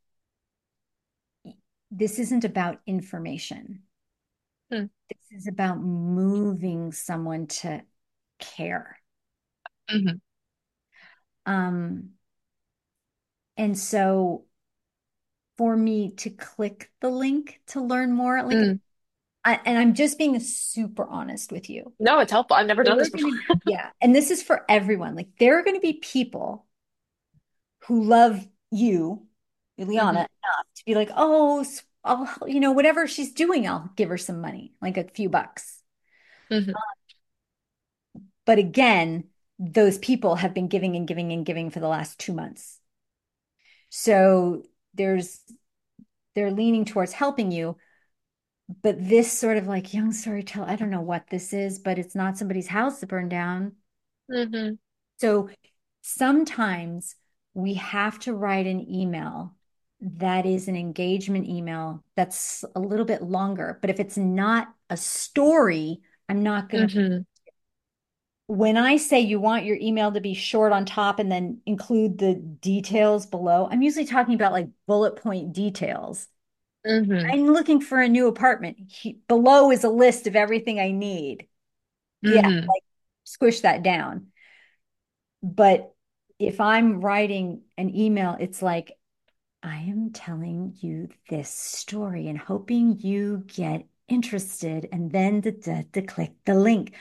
this isn't about information. mm, This is about moving someone to care. mhm, Um, and so for me to click the link to learn more, like, mm. I, and I'm just being super honest with you. No, it's helpful. I've never There done are this before. going to, yeah, and this is for everyone. Like, there are going to be people who love you, Ileana, Hmm. enough to be like, oh, s- I'll, you know, whatever she's doing, I'll give her some money, like a few bucks. Hmm. But again, those people have been giving and giving and giving for the last two months. So there's, they're leaning towards helping you. But this sort of like young storyteller, I don't know what this is, but it's not somebody's house that burned down. Hmm. So sometimes we have to write an email that is an engagement email that's a little bit longer. But if it's not a story, I'm not going to. Hmm. When I say you want your email to be short on top and then include the details below, I'm usually talking about like bullet point details. Hmm. I'm looking for a new apartment. He, below is a list of everything I need. Yeah, Hmm. like squish that down. But if I'm writing an email, it's like, I am telling you this story and hoping you get interested and then to, to, to click the link.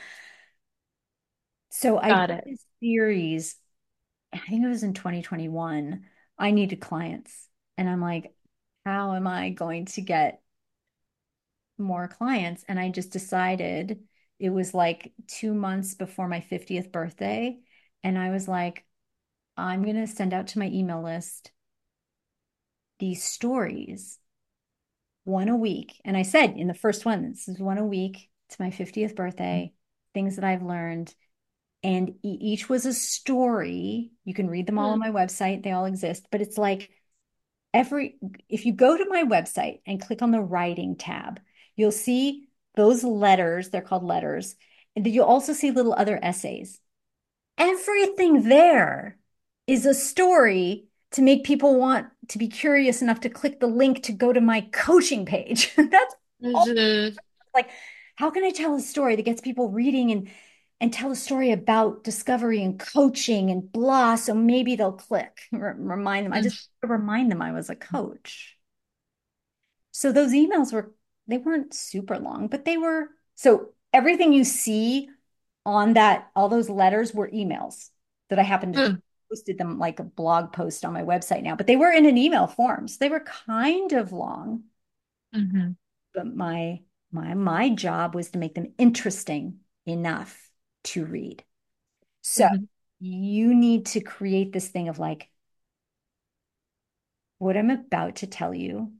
So I Got did it. this series, I think it was in twenty twenty-one. I needed clients. And I'm like, how am I going to get more clients? And I just decided it was like two months before my fiftieth birthday. And I was like, I'm going to send out to my email list these stories, one a week. And I said in the first one, this is one a week. It's my fiftieth birthday, things that I've learned. And e- each was a story. You can read them all on Mm, my website, they all exist. But it's like every, if you go to my website and click on the writing tab, you'll see those letters. They're called letters. And then you'll also see little other essays. Everything there is a story to make people want to be curious enough to click the link to go to my coaching page. That's all. mhm, Like, how can I tell a story that gets people reading and and tell a story about discovery and coaching and blah, so maybe they'll click. R- remind them. I just mm, remind them I was a coach. So those emails were, they weren't super long, but they were, so everything you see on that, all those letters were emails that I happened to mm, posted them like a blog post on my website now, but they were in an email form. So they were kind of long, mhm, but my my my job was to make them interesting enough to read. So mhm, you need to create this thing of like, what I'm about to tell you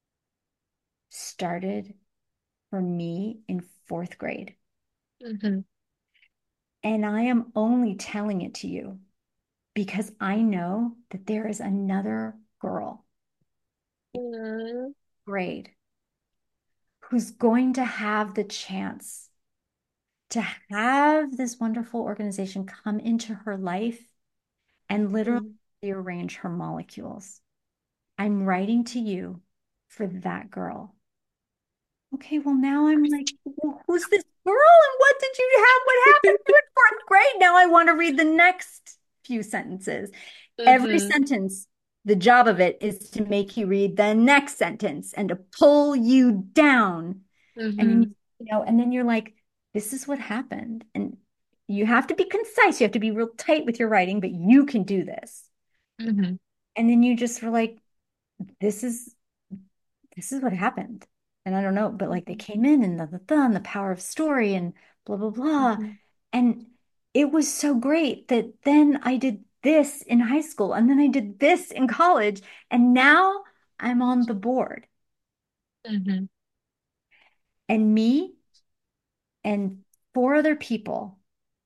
started for me in fourth grade. mhm, And I am only telling it to you because I know that there is another girl, mm, grade, who's going to have the chance to have this wonderful organization come into her life and literally mm, rearrange her molecules. I'm writing to you for that girl. Okay, well, now I'm like, well, who's this girl and what did you have? What happened to it? Fourth grade. Now I want to read the next few sentences. Every mhm, sentence, the job of it is to make you read the next sentence and to pull you down. And then, mhm, you know, and then you're like, this is what happened. And you have to be concise. You have to be real tight with your writing, but you can do this. mhm, And then you just were like, this is this is what happened. And I don't know, but like they mhm, came in and the, the, the and the power of story and blah blah blah. mhm, And it was so great that then I did this in high school, and then I did this in college, and now I'm on the board. Mm-hmm. And me and four other people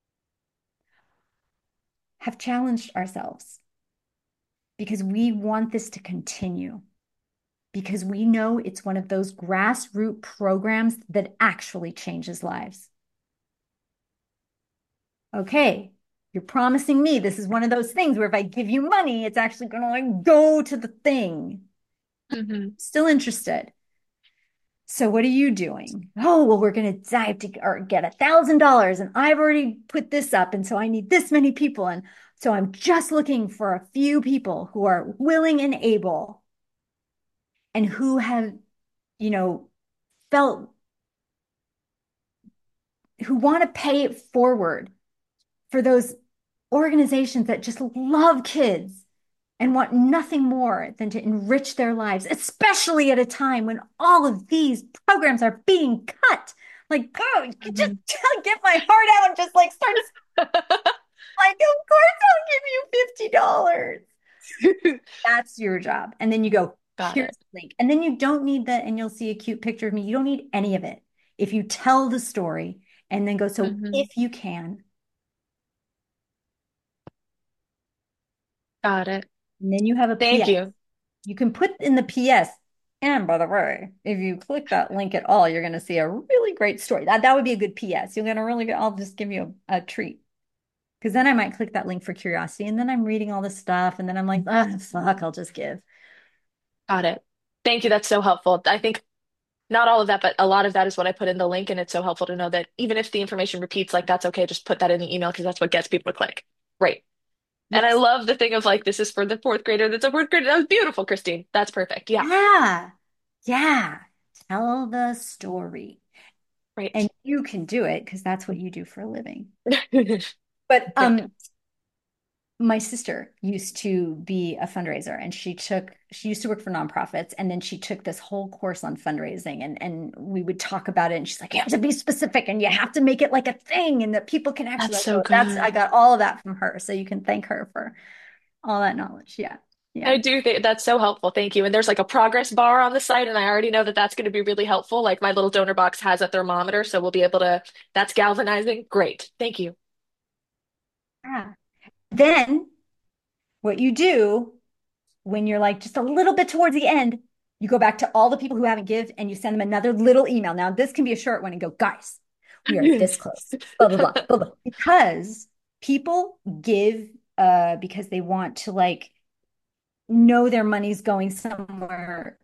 have challenged ourselves because we want this to continue, because we know it's one of those grassroots programs that actually changes lives. Okay, you're promising me this is one of those things where if I give you money, it's actually going to like go to the thing. Mm-hmm. Still interested. So what are you doing? Oh, well, we're going to dive to or get a thousand dollars, and I've already put this up, and so I need this many people, and so I'm just looking for a few people who are willing and able, and who have, you know, felt who want to pay it forward for those organizations that just love kids and want nothing more than to enrich their lives, especially at a time when all of these programs are being cut. Like, oh, you just Mm-hmm. get my heart out and just like start like, of course I'll give you fifty dollars. That's your job. And then you go, Got here's it. the link. And then you don't need that, and you'll see a cute picture of me. You don't need any of it. If you tell the story and then go, so Mm-hmm. if you can, Got it. and then you have a Thank P S. you. You can put in the P S. And by the way, if you click that link at all, you're going to see a really great story. That, that would be a good P S. You're going to really get, I'll just give you a, a treat. Because then I might click that link for curiosity. And then I'm reading all this stuff. And then I'm like, ah, fuck, I'll just give. Got it. Thank you. That's so helpful. I think not all of that, but a lot of that is what I put in the link. And it's so helpful to know that even if the information repeats, like that's okay. Just put that in the email because that's what gets people to click. Right. And I Yes. love the thing of like, this is for the fourth grader. That's a fourth grader. That was beautiful, Christine. That's perfect. Yeah. Yeah. Yeah. Tell the story. And Right. you can do it because that's what you do for a living. But Great. um, my sister used to be a fundraiser, and she took she used to work for nonprofits, and then she took this whole course on fundraising, and and we would talk about it, and she's like, you have to be specific and you have to make it like a thing and that people can actually That's like, so oh, that's I good. got all of that from her. So you can thank her for all that knowledge. Yeah. Yeah. I do think that's so helpful. Thank you. And there's like a progress bar on the site, and I already know that that's going to be really helpful. Like my little donor box has a thermometer, so we'll be able to, that's galvanizing. Great. Thank you. Yeah. Then what you do when you're like just a little bit towards the end, you go back to all the people who haven't give and you send them another little email. Now, this can be a short one and go, guys, we are this close, blah, blah, blah, blah, blah. Because people give uh because they want to like know their money's going somewhere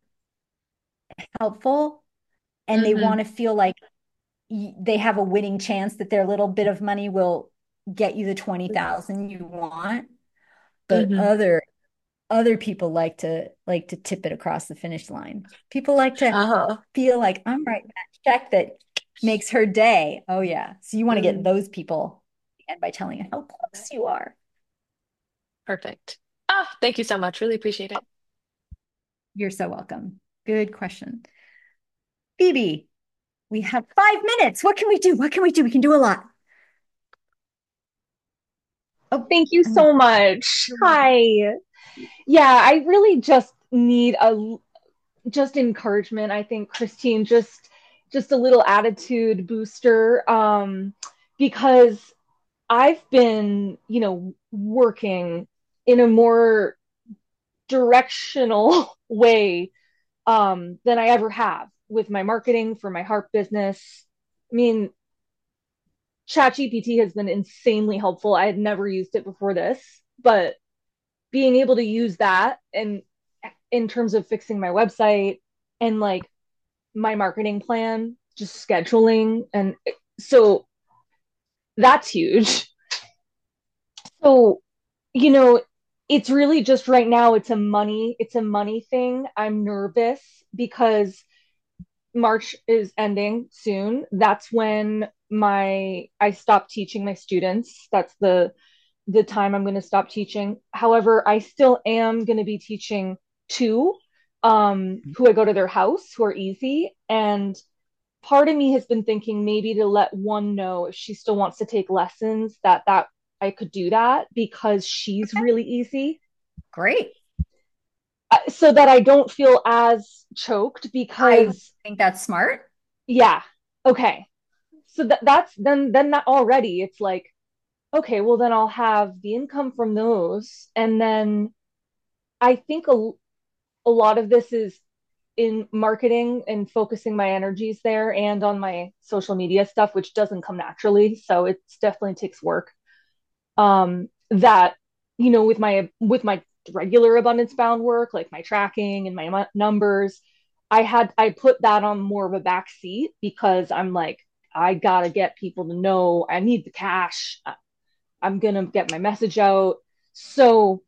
helpful, and they want Mm-hmm. to feel like y- they have a winning chance that their little bit of money will get you the twenty thousand you want. But Mm-hmm. other other people like to like to tip it across the finish line. People like to Uh-huh. feel like I'm writing that check that makes her day. Oh yeah. So you want to get Mm, those people and by telling how close you are. Perfect. Ah, thank you so much. Really appreciate it. You're so welcome. Good question. Phoebe, we have five minutes. What can we do? What can we do? We can do a lot. Oh, Thank you I'm- so much. you're welcome. Hi. Yeah, I really just need a just encouragement. I think Christine just just a little attitude booster um because I've been, you know, working in a more directional way um than I ever have with my marketing for my harp business. I mean, ChatGPT has been insanely helpful. I had never used it before this, but being able to use that and in terms of fixing my website and like my marketing plan, just scheduling. And so that's huge. So, you know, it's really just right now, it's a money, it's a money thing. I'm nervous because March is ending soon. That's when my I stop teaching my students. That's the the time I'm going to stop teaching. However, I still am going to be teaching two um, who I go to their house who are easy. And part of me has been thinking maybe to let one know if she still wants to take lessons that that I could do that because she's really easy, Great. uh, so that I don't feel as choked I because think that's smart. yeah, okay. So that that's then then that already it's like, okay, well then I'll have the income from those, and then I think a, a lot of this is in marketing and focusing my energies there and on my social media stuff, which doesn't come naturally. So it definitely takes work. Um, that, you know, with my with my regular abundance bound work, like my tracking and my numbers, I had I put that on more of a back seat because I'm like, I gotta get people to know I need the cash. I'm gonna get my message out. So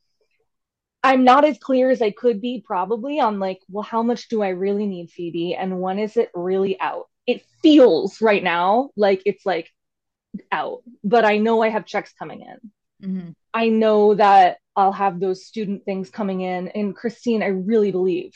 I'm not as clear as I could be probably on like, well, how much do I really need, Phoebe? And when is it really out? It feels right now like it's like out, but I know I have checks coming in. Mhm. I know that I'll have those student things coming in. And Christine, I really believe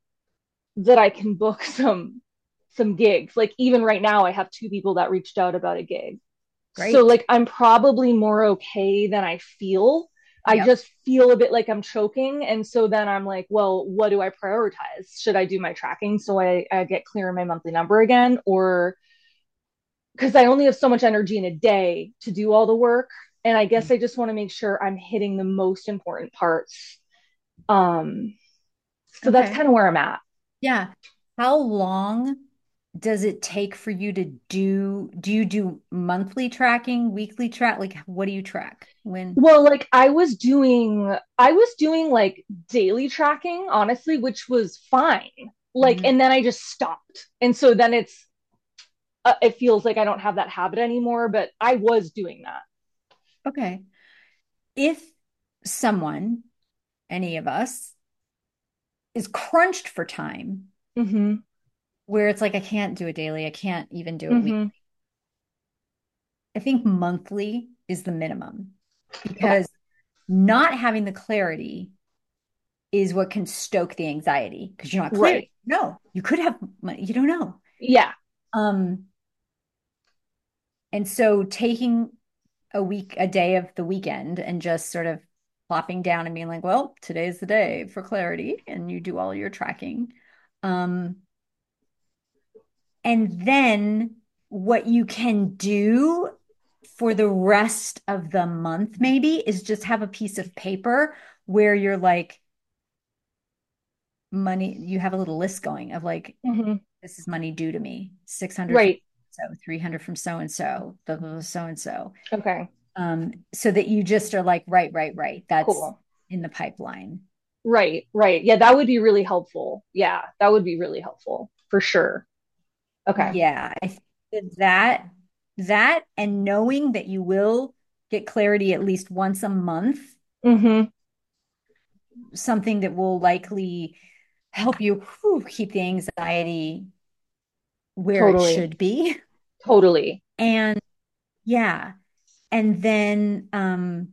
that I can book some some gigs. Like even right now, I have two people that reached out about a gig. So Great. like I'm probably more okay than I feel. I Yep. just feel a bit like I'm choking. And so then I'm like, well, what do I prioritize? Should I do my tracking so I, I get clear on my monthly number again? Or because I only have so much energy in a day to do all the work. And I guess I just want to make sure I'm hitting the most important parts. Um, so that's Okay. kind of where I'm at. Yeah. How long does it take for you to do, do you do monthly tracking, weekly track? Like, what do you track? When? Well, like I was doing, I was doing like daily tracking, honestly, which was fine. Like, Mhm. and then I just stopped. And so then it's, uh, it feels like I don't have that habit anymore, but I was doing that. Okay. If someone, any of us, is crunched for time, Mm-hmm. where it's like, I can't do it daily, I can't even do it weekly. Mm-hmm. I think monthly is the minimum Okay. because not having the clarity is what can stoke the anxiety because you're not clear. Right. No, you could have, you don't know. Yeah. Um, and so taking a week, a day of the weekend and just sort of plopping down and being like, well, today's the day for clarity, and you do all your tracking. Um, and then what you can do for the rest of the month, maybe, is just have a piece of paper where you're like, money, you have a little list going of like, Mm-hmm. this is money due to me, six hundred from Right. so, three hundred from so and so, so and so. Okay. Um, so that you just are like, right, right, right. That's Cool. in the pipeline. Right. Right. Yeah, that would be really helpful. Yeah, that would be really helpful for sure. Okay. Yeah, I think that that that and knowing that you will get clarity at least once a month, Mm-hmm. something that will likely help you whew, keep the anxiety where it Totally. should be. Totally. And yeah, and then um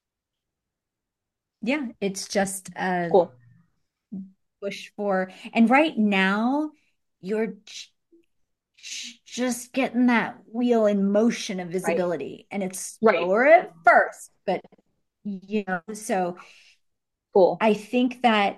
yeah, it's just a Cool. push for, and right now you're just getting that wheel in motion of Right. visibility, and it's Right. slower at first, but you know, so Cool. I think that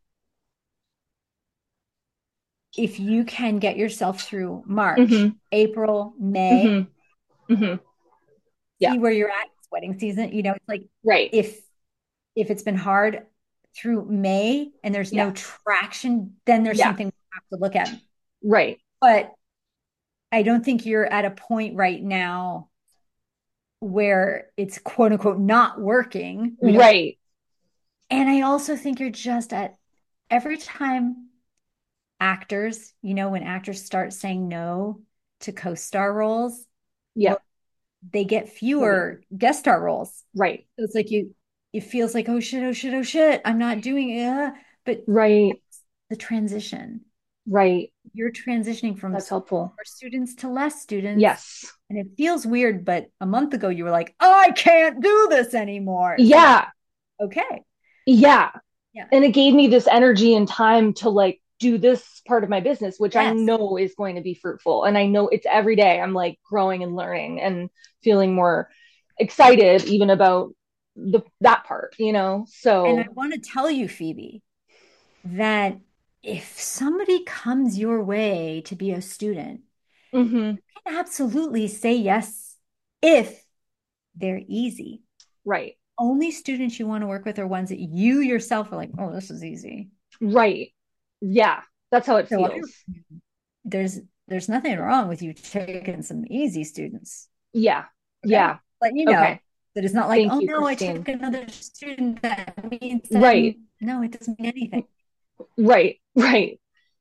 if you can get yourself through March, Mm-hmm. April, May, Mm-hmm. Mm-hmm. Yeah. see where you're at. It's wedding season, you know, it's like Right. if if it's been hard through May and there's Yeah. no traction, then there's Yeah. something we have to look at. Right. But I don't think you're at a point right now where it's quote unquote not working. We don't, Right. and I also think you're just at every time actors, you know, when actors start saying no to co-star roles, Yeah. well, they get Right. fewer guest star roles. Right. So it's like you, it feels like, oh shit, oh shit, oh shit, I'm not doing it. Uh, But Right. that's the transition. Right. You're transitioning from That's helpful. more students to less students. Yes. And it feels weird, but a month ago you were like, I can't do this anymore. It's like, Yeah. okay. Yeah. Yeah. And it gave me this energy and time to like do this part of my business, which I Yes. know is going to be fruitful. And I know it's every day I'm like growing and learning and feeling more excited even about the that part, you know? And I So, want to tell you, Phoebe, that if somebody comes your way to be a student, mhm, you can absolutely say yes if they're easy. right. Only students you want to work with are ones that you yourself are like, oh, this is easy. Right. Yeah, that's how it So I, feels. there's there's nothing wrong with you taking some easy students. Yeah. Okay. Yeah. But you know Okay. that it's not like, Thank oh you, no, I took Christine. another student. That means Right. I'm no, it doesn't mean anything. Right. Right.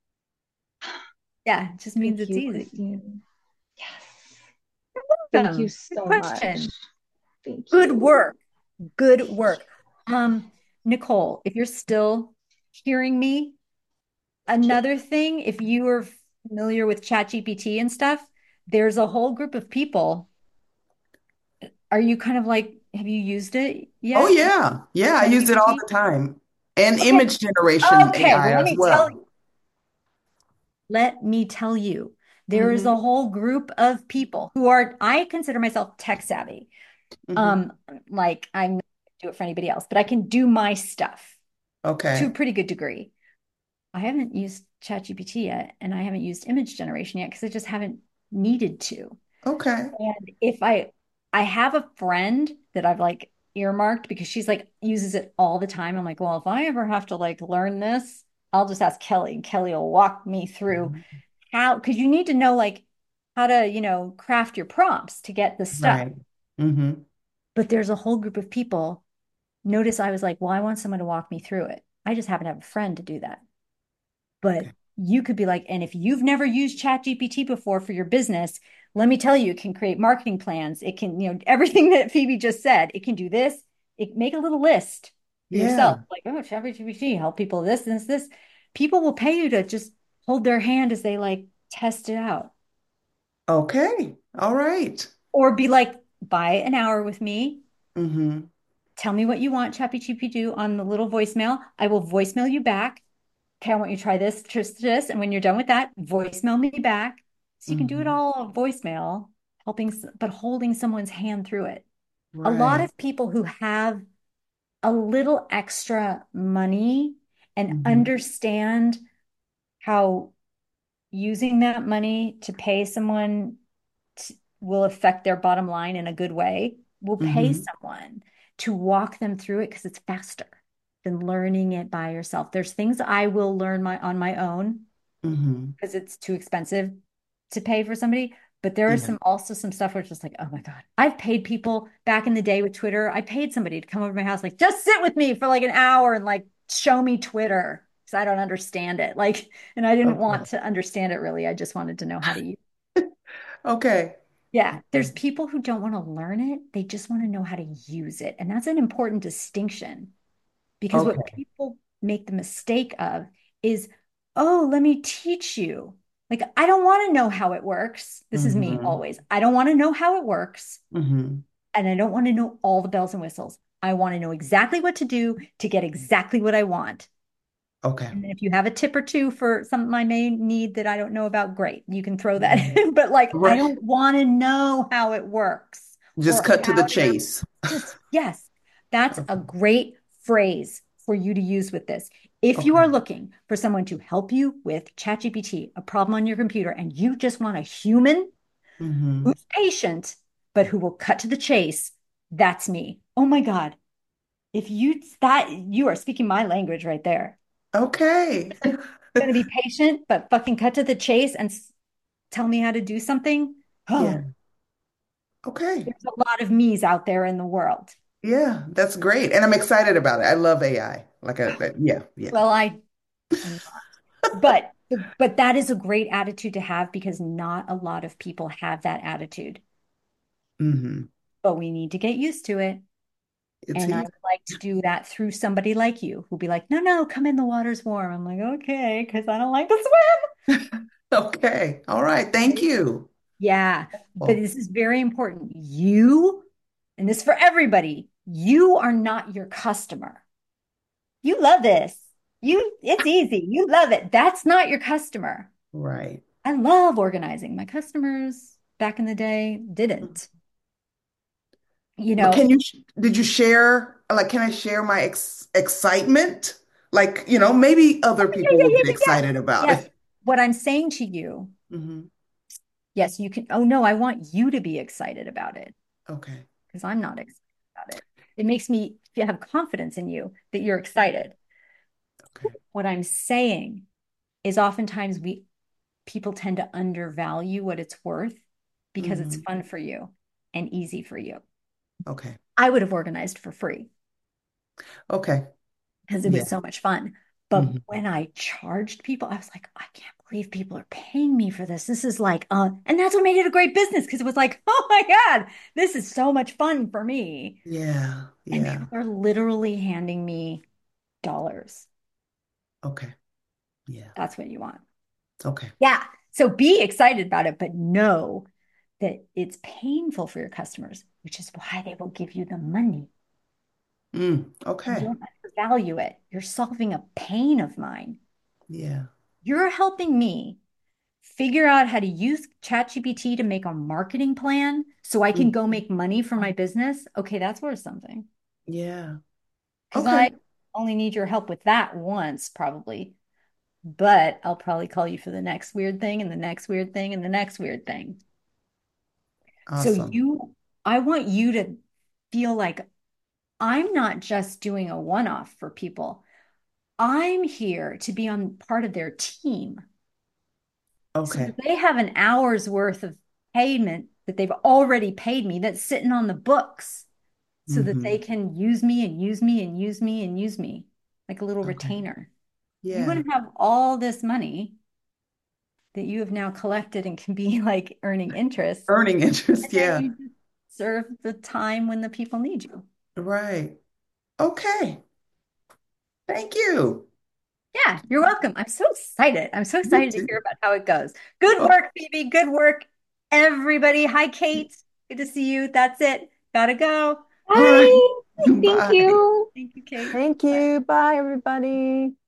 Yeah, it just means Thank it's you, easy. Christine. Yes. Thank you Welcome. Good so much. question. Thank Good you. work. Good work. Um, Nicole, if you're still hearing me, another thing, if you are familiar with ChatGPT and stuff, there's a whole group of people. Are you kind of like, have you used it Oh yet? yeah. Yeah, I use it all ChatGPT? the time. And Okay. image generation Okay. Well, A I let as me tell well. you, let me tell you, there is a Hmm. whole group of people who are, I consider myself tech savvy. Hmm. Um, like I'm not gonna do it for anybody else, but I can do my stuff to a Okay. pretty good degree. I haven't used ChatGPT yet, and I haven't used image generation yet because I just haven't needed to. Okay. And if I I have a friend that I've like earmarked because she's like uses it all the time. I'm like, well, if I ever have to like learn this, I'll just ask Kelly. Kelly will walk me through how, because you need to know like how to, you know, craft your prompts to get the stuff. Right. Hmm. But there's a whole group of people. Notice I was like, well, I want someone to walk me through it. I just happen to have a friend to do that. But Okay. you could be like, and if you've never used ChatGPT before for your business, let me tell you, it can create marketing plans. It can, you know, everything that Phoebe just said. It can do this. It make a little list for yourself, Yeah. like, oh, ChatGPT help people this, this, this. People will pay you to just hold their hand as they like test it out, Okay. All right. or be like, buy an hour with me. Hmm. Tell me what you want ChatGPT to do on the little voicemail. I will voicemail you back. Okay, I want you to try this, this, this. And when you're done with that, voicemail me back. So you can do it Hmm. all voicemail, helping, but holding someone's hand through it. A lot Right. of people who have a little extra money and Hmm. understand how using that money to pay someone t- will affect their bottom line in a good way, will pay Hmm. someone to walk them through it because it's faster than learning it by yourself. There's things I will learn my on my own Hmm. because it's too expensive to pay for somebody. But there is Yeah. some also some stuff where it's just like, oh my God. I've paid people back in the day with Twitter. I paid somebody to come over to my house, like, just sit with me for like an hour and like show me Twitter because I don't understand it. Like, and I didn't Okay. want to understand it really. I just wanted to know how to use. Okay. Yeah, there's people who don't want to learn it. They just want to know how to use it. And that's an important distinction because what Okay. people make the mistake of is, oh, let me teach you. Like, I don't want to know how it works. This is me Hmm. always. I don't want to know how it works. Hmm. And I don't want to know all the bells and whistles. I want to know exactly what to do to get exactly what I want. Okay. And then if you have a tip or two for something I may need that I don't know about, great. You can throw that Mhm. in. But like, I Right. don't want to know how it works Just or cut to the how to chase. just, yes, that's a Okay. great phrase for you to use with this. If you Okay. are looking for someone to help you with ChatGPT, a problem on your computer, and you just want a human Hmm. who's patient, but who will cut to the chase, that's me. Oh my God. If you that you are speaking my language right there. Okay. Going to be patient, but fucking cut to the chase and s- tell me how to do something. Yeah. Oh, Okay. there's a lot of me's out there in the world. Yeah, that's great. And I'm excited about it. I love A I. Like a, a- yeah, yeah. Well, I am not. But but that is a great attitude to have because not a lot of people have that attitude. Hmm. But we need to get used to it. It's And I easy. would like to do that through somebody like you who'll be like, no, no, come in, the water's warm. I'm like, okay, because I don't like to Okay. All right. Thank swim. you. Yeah, but Oh, this is very important. You, and this for everybody, you are not your customer. You love this. You, it's easy. You love it. That's not your customer. right. I love organizing. My customers back in the day didn't. You But know, can you, did you share, like, can I share my ex excitement? Like, you know, maybe other yeah, people yeah, will yeah, get yeah, yeah. excited about Yes. it. What I'm saying to you, Hmm. yes, you can. Oh no, I want you to be excited about it Okay. because I'm not excited about it. It makes me have confidence in you that you're excited. Okay. What I'm saying is oftentimes we people tend to undervalue what it's worth because it's Hmm. fun for you and easy for you. Okay. I would have organized for free Okay. because it Yeah. was so much fun. But Hmm. when I charged people, I was like, I can't believe people are paying me for this. This is like, uh, and that's what made it a great business because it was like, oh my God, this is so much fun for me. Yeah. And people Yeah. are literally handing me dollars. Okay. Yeah. That's what you want. Okay. Yeah. So be excited about it, but know that it's painful for your customers, which is why they will give you the money. Mm. You Okay. don't value it. You're solving a pain of mine. Yeah. You're helping me figure out how to use ChatGPT to make a marketing plan so I can Mm. go make money for my business. Okay, that's worth something. Yeah. Because Okay. I only need your help with that once, probably. But I'll probably call you for the next weird thing and the next weird thing and the next weird thing. So Awesome. you, I want you to feel like I'm not just doing a one-off for people. I'm here to be on part of their team so that Okay. they have an hour's worth of payment that they've already paid me that's sitting on the books so that they Hmm. can use me and use me and use me and use me like a little Okay. retainer. You Yeah. want to have all this money that you have now collected and can be like earning interest, Earning and interest. then Yeah. you just serve the time when the people need you. Right. Okay. Thank you. Yeah, you're welcome. I'm so excited. I'm so You excited to hear too. about how it goes. Good Oh, work, Phoebe. Good work, everybody. Hi, Kate. Good to see you. That's it. Gotta go. all right. Bye. Thank Bye. you. Thank you, Kate. Thank Bye. you. Bye, everybody.